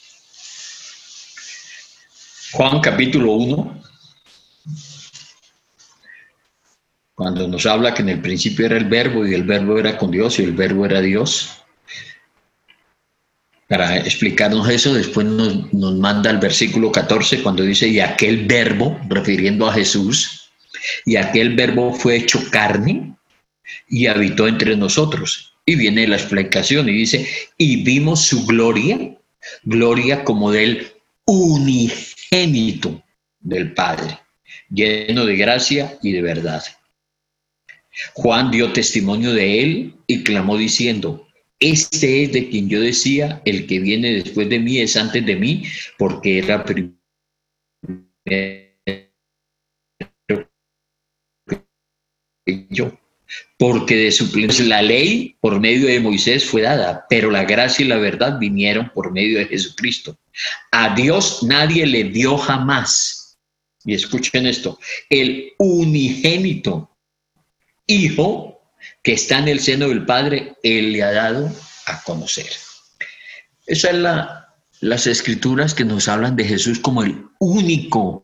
Juan capítulo uno, cuando nos habla que en el principio era el verbo y el verbo era con Dios y el verbo era Dios. Para explicarnos eso, después nos, nos manda el versículo catorce cuando dice, y aquel verbo, refiriendo a Jesús, y aquel verbo fue hecho carne y habitó entre nosotros. Y viene la explicación y dice, y vimos su gloria, gloria como del unigénito del Padre, lleno de gracia y de verdad. Juan dio testimonio de él y clamó diciendo, este es de quien yo decía, el que viene después de mí es antes de mí, porque era primero que yo. Porque de su plenitud la ley por medio de Moisés fue dada, pero la gracia y la verdad vinieron por medio de Jesucristo. A Dios nadie le dio jamás. Y escuchen esto, el unigénito Hijo que está en el seno del Padre, Él le ha dado a conocer. Esas son la, las escrituras que nos hablan de Jesús como el único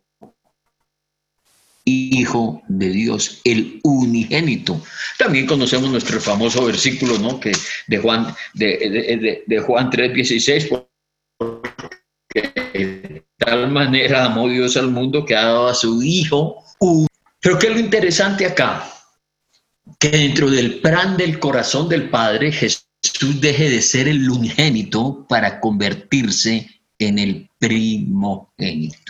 Hijo de Dios, el unigénito. También conocemos nuestro famoso versículo, ¿no?, que de Juan, de, de, de, de Juan tres dieciséis, porque de tal manera amó Dios al mundo que ha dado a su Hijo. Pero ¿qué es lo interesante acá? Que dentro del plan del corazón del Padre, Jesús deje de ser el unigénito para convertirse en el primogénito.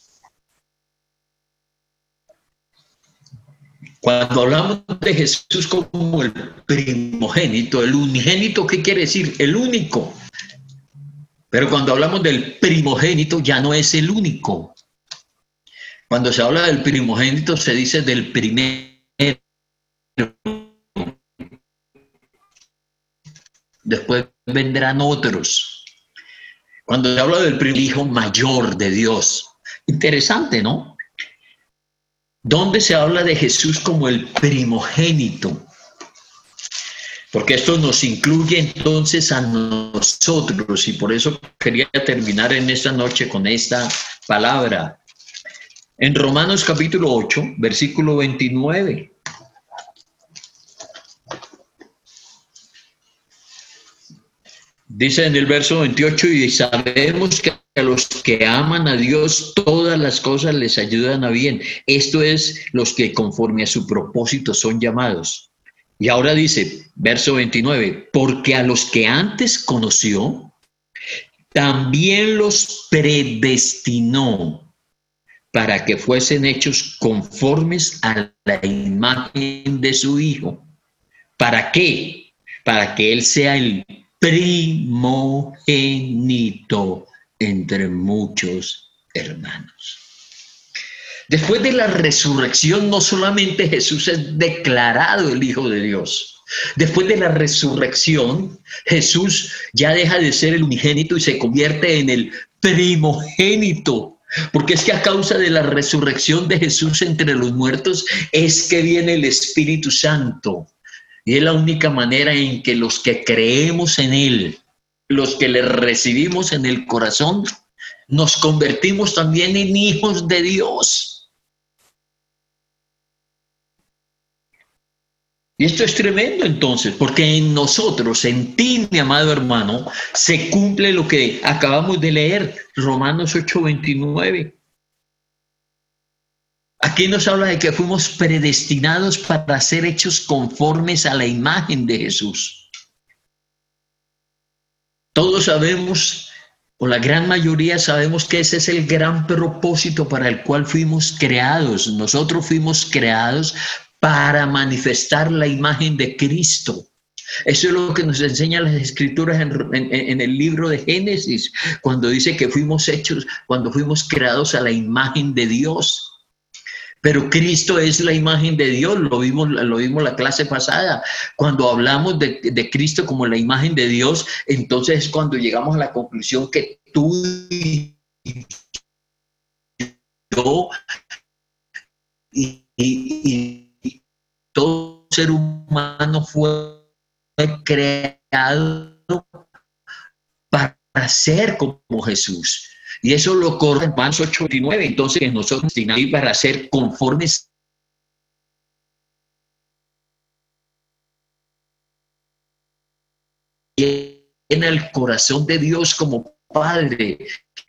Cuando hablamos de Jesús como el primogénito, el unigénito, ¿qué quiere decir? El único. Pero cuando hablamos del primogénito, ya no es el único. Cuando se habla del primogénito, se dice del primero. Después vendrán otros. Cuando se habla del primer hijo mayor de Dios. Interesante, ¿no? ¿Dónde se habla de Jesús como el primogénito? Porque esto nos incluye entonces a nosotros, y por eso quería terminar en esta noche con esta palabra. En Romanos capítulo ocho, versículo veintinueve. Dice en el verso veintiocho, y sabemos que a los que aman a Dios todas las cosas les ayudan a bien. Esto es, los que conforme a su propósito son llamados. Y ahora dice, verso veintinueve, porque a los que antes conoció, también los predestinó para que fuesen hechos conformes a la imagen de su Hijo. ¿Para qué? para que Él sea el primogénito entre muchos hermanos. Después de la resurrección, no solamente Jesús es declarado el Hijo de Dios. Después de la resurrección, Jesús ya deja de ser el unigénito y se convierte en el primogénito. Porque es que a causa de la resurrección de Jesús entre los muertos es que viene el Espíritu Santo. Y es la única manera en que los que creemos en Él, los que le recibimos en el corazón, nos convertimos también en hijos de Dios. Y esto es tremendo entonces, porque en nosotros, en ti, mi amado hermano, se cumple lo que acabamos de leer, Romanos ocho veintinueve. Aquí nos habla de que fuimos predestinados para ser hechos conformes a la imagen de Jesús. Todos sabemos, o la gran mayoría sabemos, que ese es el gran propósito para el cual fuimos creados. Nosotros fuimos creados para manifestar la imagen de Cristo. Eso es lo que nos enseñan las Escrituras en, en, en el libro de Génesis, cuando dice que fuimos hechos, cuando fuimos creados a la imagen de Dios. Pero Cristo es la imagen de Dios, lo vimos, lo vimos la clase pasada. Cuando hablamos de, de Cristo como la imagen de Dios, entonces es cuando llegamos a la conclusión que tú y yo y, y, y todo ser humano fue creado para ser como Jesús. Y eso lo corre en Romanos ocho veintinueve. Entonces nosotros destinamos para ser conformes en el corazón de Dios como Padre.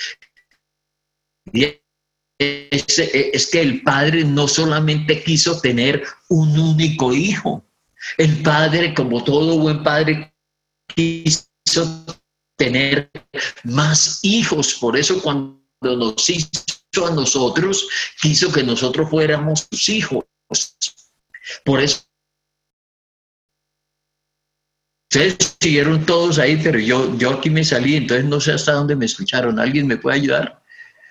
Y es, es que el Padre no solamente quiso tener un único hijo. El Padre, como todo buen padre, quiso tener más hijos. Por eso cuando nos hizo a nosotros, quiso que nosotros fuéramos sus hijos. Por eso ustedes siguieron todos ahí, pero yo, yo aquí me salí, entonces no sé hasta dónde me escucharon. ¿Alguien me puede ayudar?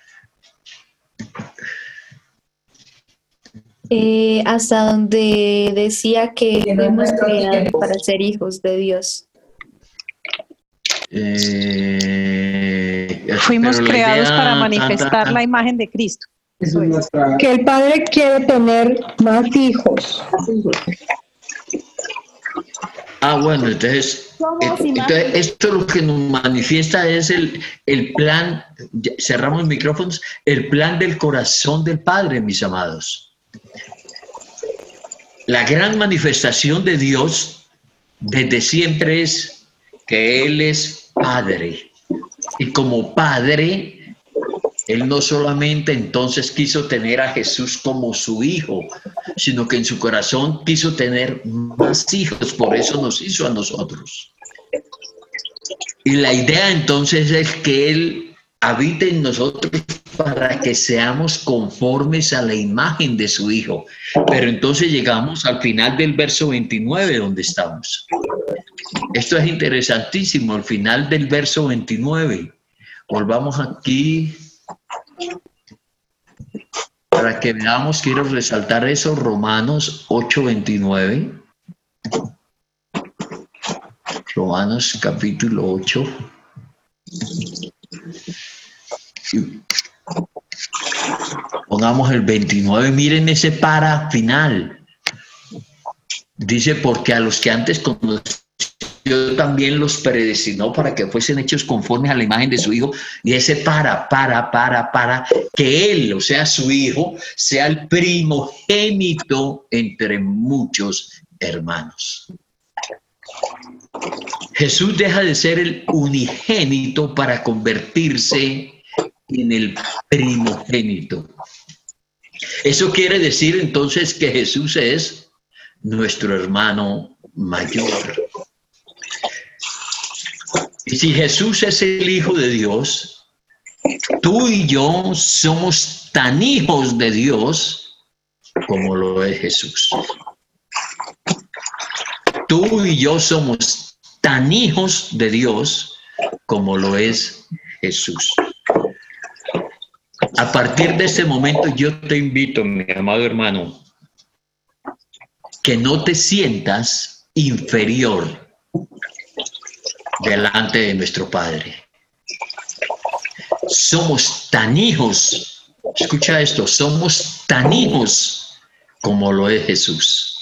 Eh, hasta donde decía que fuimos creados para ser hijos de Dios. Eh, Fuimos creados idea, para manifestar ta, ta, la imagen de Cristo. Eso es. Que el Padre quiere tener más hijos. Ah, bueno, entonces, entonces esto lo que nos manifiesta es el, el plan, cerramos micrófonos, el plan del corazón del Padre, mis amados. La gran manifestación de Dios desde siempre es que Él es Padre. Y como Padre, Él no solamente entonces quiso tener a Jesús como su hijo, sino que en su corazón quiso tener más hijos, por eso nos hizo a nosotros. Y la idea entonces es que Él habite en nosotros para que seamos conformes a la imagen de su Hijo. Pero entonces llegamos al final del verso veintinueve, donde estamos. Esto es interesantísimo, al final del verso veintinueve. Volvamos aquí para que veamos, quiero resaltar eso, Romanos ocho veintinueve. Romanos capítulo ocho. Pongamos el veintinueve, miren ese para final. Dice, porque a los que antes conoció también los predestinó para que fuesen hechos conformes a la imagen de su Hijo. Y ese para, para, para, para, que Él, o sea, su Hijo, sea el primogénito entre muchos hermanos. Jesús deja de ser el unigénito para convertirse en el primogénito. Eso quiere decir entonces que Jesús es nuestro hermano mayor. Y si Jesús es el Hijo de Dios, tú y yo somos tan hijos de Dios como lo es Jesús. Tú y yo somos tan hijos de Dios como lo es Jesús. A partir de este momento yo te invito, mi amado hermano, que no te sientas inferior delante de nuestro Padre. Somos tan hijos, escucha esto, somos tan hijos como lo es Jesús.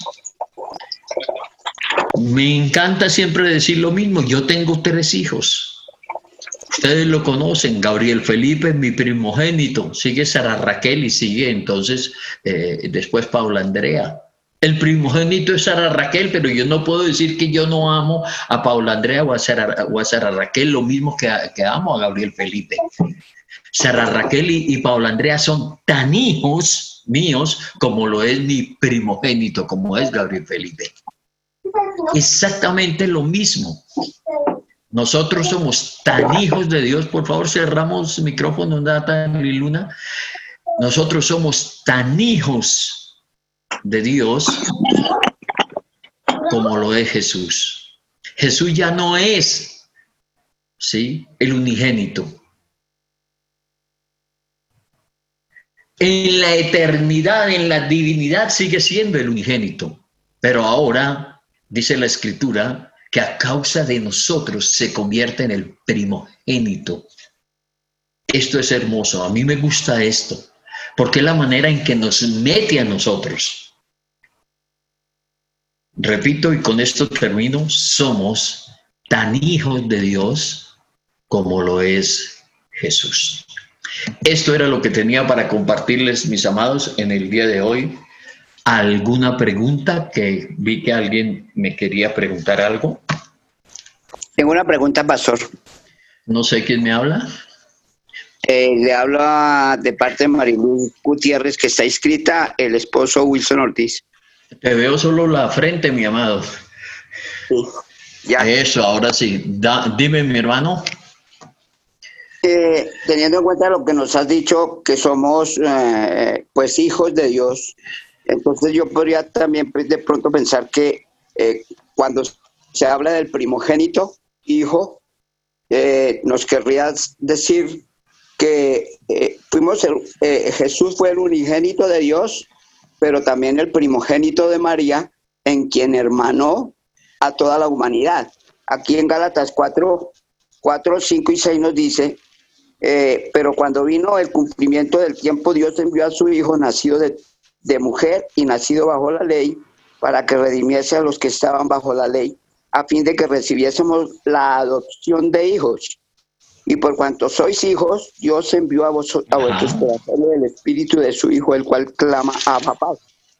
Me encanta siempre decir lo mismo, yo tengo tres hijos. Ustedes lo conocen, Gabriel Felipe es mi primogénito, sigue Sara Raquel y sigue entonces eh, después Paula Andrea. El primogénito es Sara Raquel, pero yo no puedo decir que yo no amo a Paula Andrea o a Sara, o a Sara Raquel, lo mismo que, a, que amo a Gabriel Felipe. Sara Raquel y, y Paula Andrea son tan hijos míos como lo es mi primogénito, como es Gabriel Felipe. Exactamente lo mismo. Nosotros somos tan hijos de Dios. Por favor, cerramos el micrófono, Natalia y Luna. Nosotros somos tan hijos de Dios como lo es Jesús. Jesús ya no es, ¿sí?, el unigénito. En la eternidad, en la divinidad, sigue siendo el unigénito. Pero ahora, dice la Escritura, que a causa de nosotros se convierte en el primogénito. Esto es hermoso. A mí me gusta esto, porque es la manera en que nos mete a nosotros. Repito, y con esto termino, somos tan hijos de Dios como lo es Jesús. Esto era lo que tenía para compartirles, mis amados, en el día de hoy. ¿Alguna pregunta? Que vi que alguien me quería preguntar algo. Tengo una pregunta, pastor. No sé quién me habla. Eh, le hablo a, de parte de Marilu Gutiérrez, que está inscrita, el esposo Wilson Ortiz. Te veo solo la frente, mi amado. Sí, ya. Eso, ahora sí. Da, dime, mi hermano. Eh, teniendo en cuenta lo que nos has dicho, que somos eh, pues hijos de Dios, entonces yo podría también de pronto pensar que eh, cuando se habla del primogénito, hijo, eh, nos querrías decir que eh, fuimos el, eh, Jesús fue el unigénito de Dios, pero también el primogénito de María, en quien hermanó a toda la humanidad. Aquí en Gálatas cuatro, cinco y seis nos dice, eh, pero cuando vino el cumplimiento del tiempo, Dios envió a su Hijo, nacido de, de mujer y nacido bajo la ley, para que redimiese a los que estaban bajo la ley, a fin de que recibiésemos la adopción de hijos. Y por cuanto sois hijos, Dios envió a, vos, a vuestros corazones el Espíritu de su Hijo, el cual clama a papá.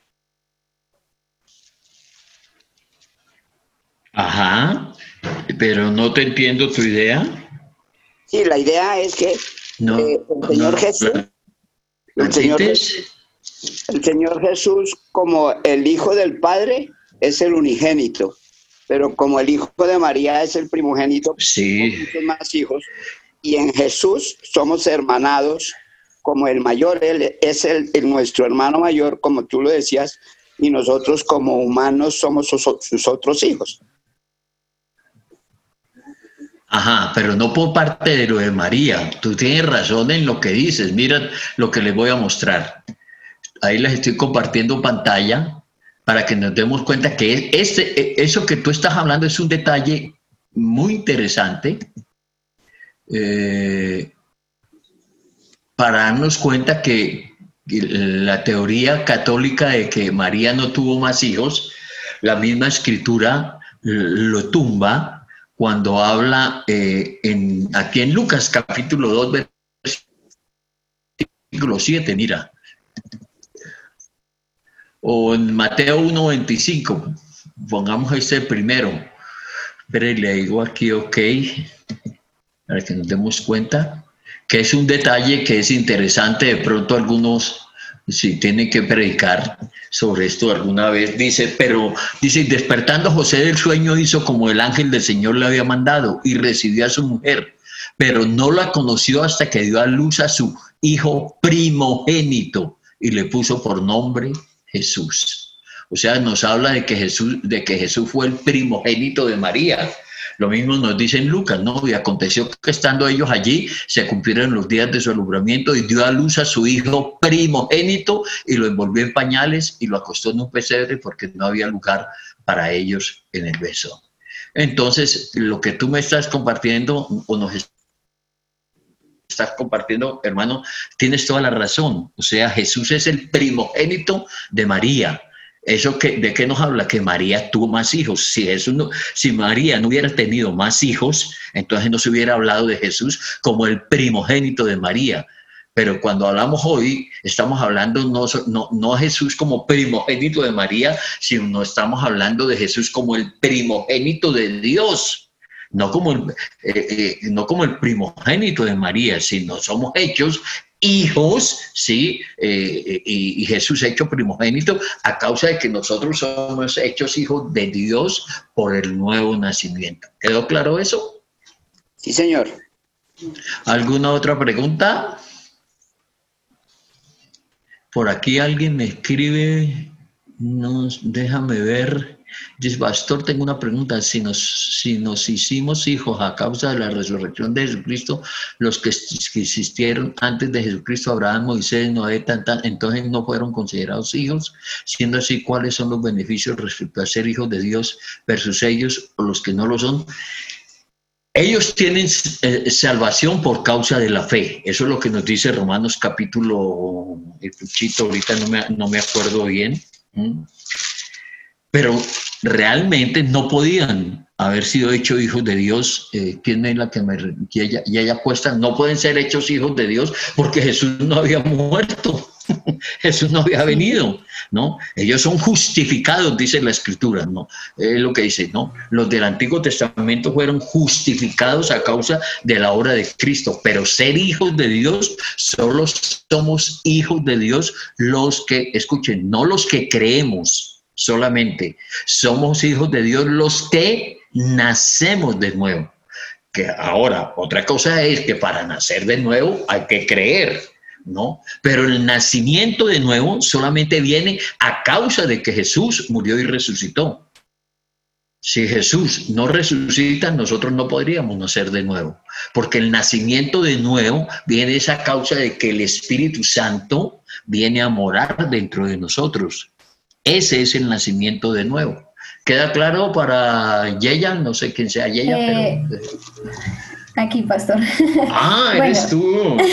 Ajá, pero no te entiendo tu idea. Sí, la idea es que no, eh, el Señor no, Jesús, el Señor, el Señor Jesús, como el Hijo del Padre, es el unigénito, pero como el Hijo de María es el primogénito, sí, somos muchos más hijos, y en Jesús somos hermanados, como el mayor, él es el, el nuestro hermano mayor, como tú lo decías, y nosotros como humanos somos sus, sus otros hijos. Ajá, pero no por parte de lo de María. Tú tienes razón en lo que dices. Mira lo que les voy a mostrar. Ahí les estoy compartiendo pantalla para que nos demos cuenta que este, eso que tú estás hablando es un detalle muy interesante eh, para darnos cuenta que la teoría católica de que María no tuvo más hijos, la misma Escritura lo tumba cuando habla eh, en, aquí en Lucas capítulo dos, versículo siete, mira. O en Mateo uno, veinticinco, pongamos este primero. Pero le digo aquí, ok, para que nos demos cuenta, que es un detalle que es interesante. De pronto algunos, si tienen que predicar sobre esto alguna vez, dice, pero dice, despertando José del sueño hizo como el ángel del Señor le había mandado y recibió a su mujer, pero no la conoció hasta que dio a luz a su hijo primogénito y le puso por nombre Jesús. O sea, nos habla de que Jesús, de que Jesús fue el primogénito de María. Lo mismo nos dice en Lucas, ¿no? Y aconteció que estando ellos allí, se cumplieron los días de su alumbramiento y dio a luz a su hijo primogénito y lo envolvió en pañales y lo acostó en un pesebre porque no había lugar para ellos en el beso. Entonces, lo que tú me estás compartiendo o nos estás compartiendo, hermano, tienes toda la razón. O sea, Jesús es el primogénito de María. ¿Eso que, de qué nos habla? Que María tuvo más hijos. Si, Jesús no, si María no hubiera tenido más hijos, entonces no se hubiera hablado de Jesús como el primogénito de María. Pero cuando hablamos hoy, estamos hablando no, no, no Jesús como primogénito de María, sino estamos hablando de Jesús como el primogénito de Dios. No como, el, eh, eh, no como el primogénito de María, sino somos hechos hijos, ¿sí? Eh, y, y Jesús hecho primogénito a causa de que nosotros somos hechos hijos de Dios por el nuevo nacimiento. ¿Quedó claro eso? Sí, señor. ¿Alguna otra pregunta? Por aquí alguien me escribe, no, déjame ver. Dice, pastor, tengo una pregunta. Si nos, si nos hicimos hijos a causa de la resurrección de Jesucristo, los que, que existieron antes de Jesucristo, Abraham, Moisés, Noé, tanta, entonces no fueron considerados hijos. Siendo así, ¿cuáles son los beneficios respecto a ser hijos de Dios versus ellos o los que no lo son? Ellos tienen eh, salvación por causa de la fe. Eso es lo que nos dice Romanos capítulo, el puchito, ahorita no me, no me acuerdo bien. ¿Mm? Pero realmente no podían haber sido hechos hijos de Dios. Eh, ¿Quién es la que me que ella, y ella apuesta? No pueden ser hechos hijos de Dios porque Jesús no había muerto. Jesús no había venido, ¿no? Ellos son justificados, dice la Escritura, ¿no? Es lo que dice, ¿no? Los del Antiguo Testamento fueron justificados a causa de la obra de Cristo, pero ser hijos de Dios, solo somos hijos de Dios los que, escuchen, no los que creemos. Solamente somos hijos de Dios los que nacemos de nuevo. Que ahora, otra cosa es que para nacer de nuevo hay que creer, ¿no? Pero el nacimiento de nuevo solamente viene a causa de que Jesús murió y resucitó. Si Jesús no resucita, nosotros no podríamos nacer de nuevo, porque el nacimiento de nuevo viene a causa de que el Espíritu Santo viene a morar dentro de nosotros. Ese es el nacimiento de nuevo. ¿Queda claro para Yeya? No sé quién sea Yeya, eh, pero... Aquí, pastor. Ah, eres bueno. tú.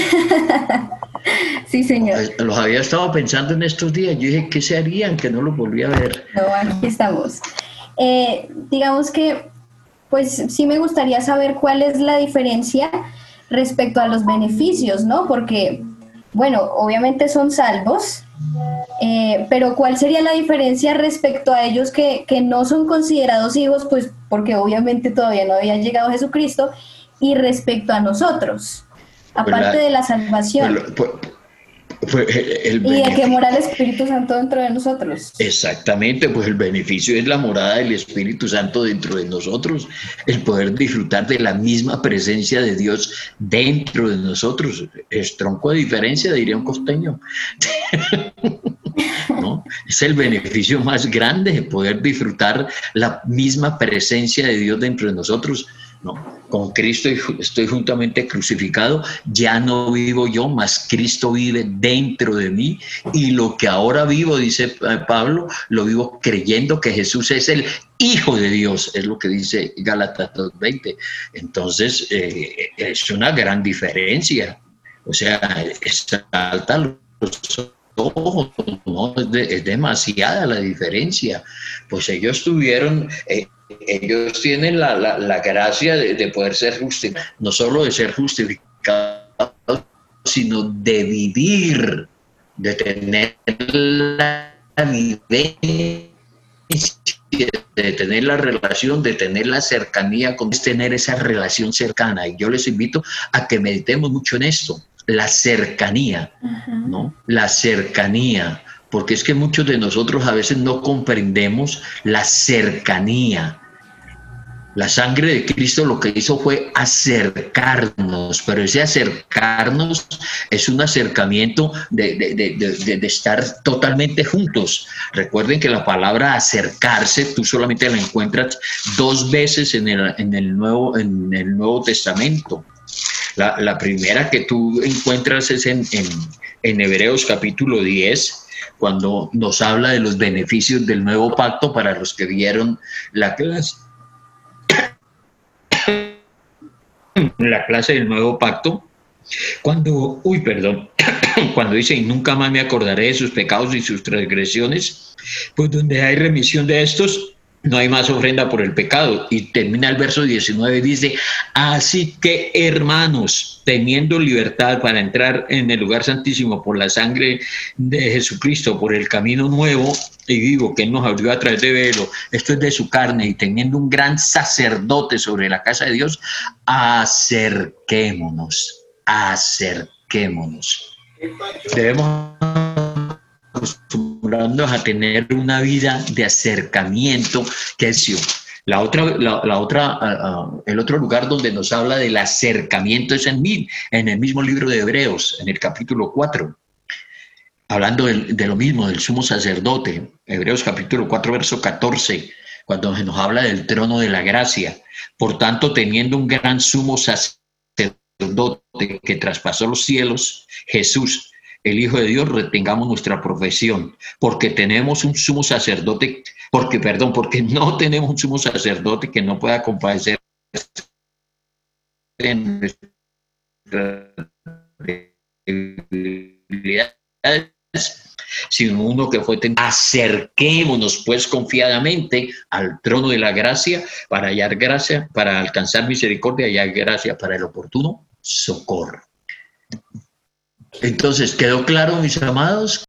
Sí, señor. Los había estado pensando en estos días. Yo dije, ¿qué se harían? Que no los volví a ver. No, aquí estamos. Eh, digamos que, pues sí me gustaría saber cuál es la diferencia respecto a los beneficios, ¿no? Porque, bueno, obviamente son salvos, Eh, pero ¿cuál sería la diferencia respecto a ellos que, que no son considerados hijos? Pues porque obviamente todavía no había llegado Jesucristo, y respecto a nosotros, aparte pues la, de la salvación. Pues, pues, el y de que mora el Espíritu Santo dentro de nosotros. Exactamente, pues el beneficio es la morada del Espíritu Santo dentro de nosotros, el poder disfrutar de la misma presencia de Dios dentro de nosotros. Es tronco de diferencia, diría un costeño. ¿No? Es el beneficio más grande, poder disfrutar la misma presencia de Dios dentro de nosotros. ¿No? Con Cristo estoy juntamente crucificado, ya no vivo yo, mas Cristo vive dentro de mí, y lo que ahora vivo, dice Pablo, lo vivo creyendo que Jesús es el Hijo de Dios, es lo que dice Gálatas dos veinte. Entonces, eh, es una gran diferencia, o sea, salta los ojos, ¿no? Es, de, es demasiada la diferencia. Pues ellos tuvieron... Eh, ellos tienen la, la, la gracia de, de poder ser justificados, no solo de ser justificados, sino de vivir, de tener la vivencia, de tener la relación, de tener la cercanía, con tener esa relación cercana. Y yo les invito a que meditemos mucho en esto, la cercanía, uh-huh. ¿no? La cercanía. Porque es que muchos de nosotros a veces no comprendemos la cercanía. La sangre de Cristo lo que hizo fue acercarnos, pero ese acercarnos es un acercamiento de, de, de, de, de estar totalmente juntos. Recuerden que la palabra acercarse tú solamente la encuentras dos veces en el, en el, nuevo, en el Nuevo Testamento. La, la primera que tú encuentras es en, en, en Hebreos capítulo diez, cuando nos habla de los beneficios del nuevo pacto para los que vieron la clase. La clase del nuevo pacto, cuando, uy, perdón, cuando dice, y nunca más me acordaré de sus pecados y sus transgresiones, pues donde hay remisión de estos, no hay más ofrenda por el pecado. Y termina el verso diecinueve, dice, así que hermanos, teniendo libertad para entrar en el lugar santísimo por la sangre de Jesucristo, por el camino nuevo y vivo que Él nos abrió a través de velo, esto es de su carne, y teniendo un gran sacerdote sobre la casa de Dios, acerquémonos, acerquémonos. Debemos acostumbrarnos a tener una vida de acercamiento, que es la otra, la, la otra, uh, uh, el otro lugar donde nos habla del acercamiento es en, mí, en el mismo libro de Hebreos, en el capítulo cuatro, hablando de, de lo mismo, del sumo sacerdote. Hebreos capítulo cuatro, verso catorce, cuando nos habla del trono de la gracia. Por tanto, teniendo un gran sumo sacerdote que traspasó los cielos, Jesús, el Hijo de Dios, retengamos nuestra profesión, porque tenemos un sumo sacerdote, porque, perdón, porque no tenemos un sumo sacerdote que no pueda compadecer en nuestras debilidades, sino uno que fue tentado. Acerquémonos pues confiadamente al trono de la gracia para hallar gracia, para alcanzar misericordia y hallar gracia para el oportuno socorro. Entonces, ¿quedó claro, mis amados?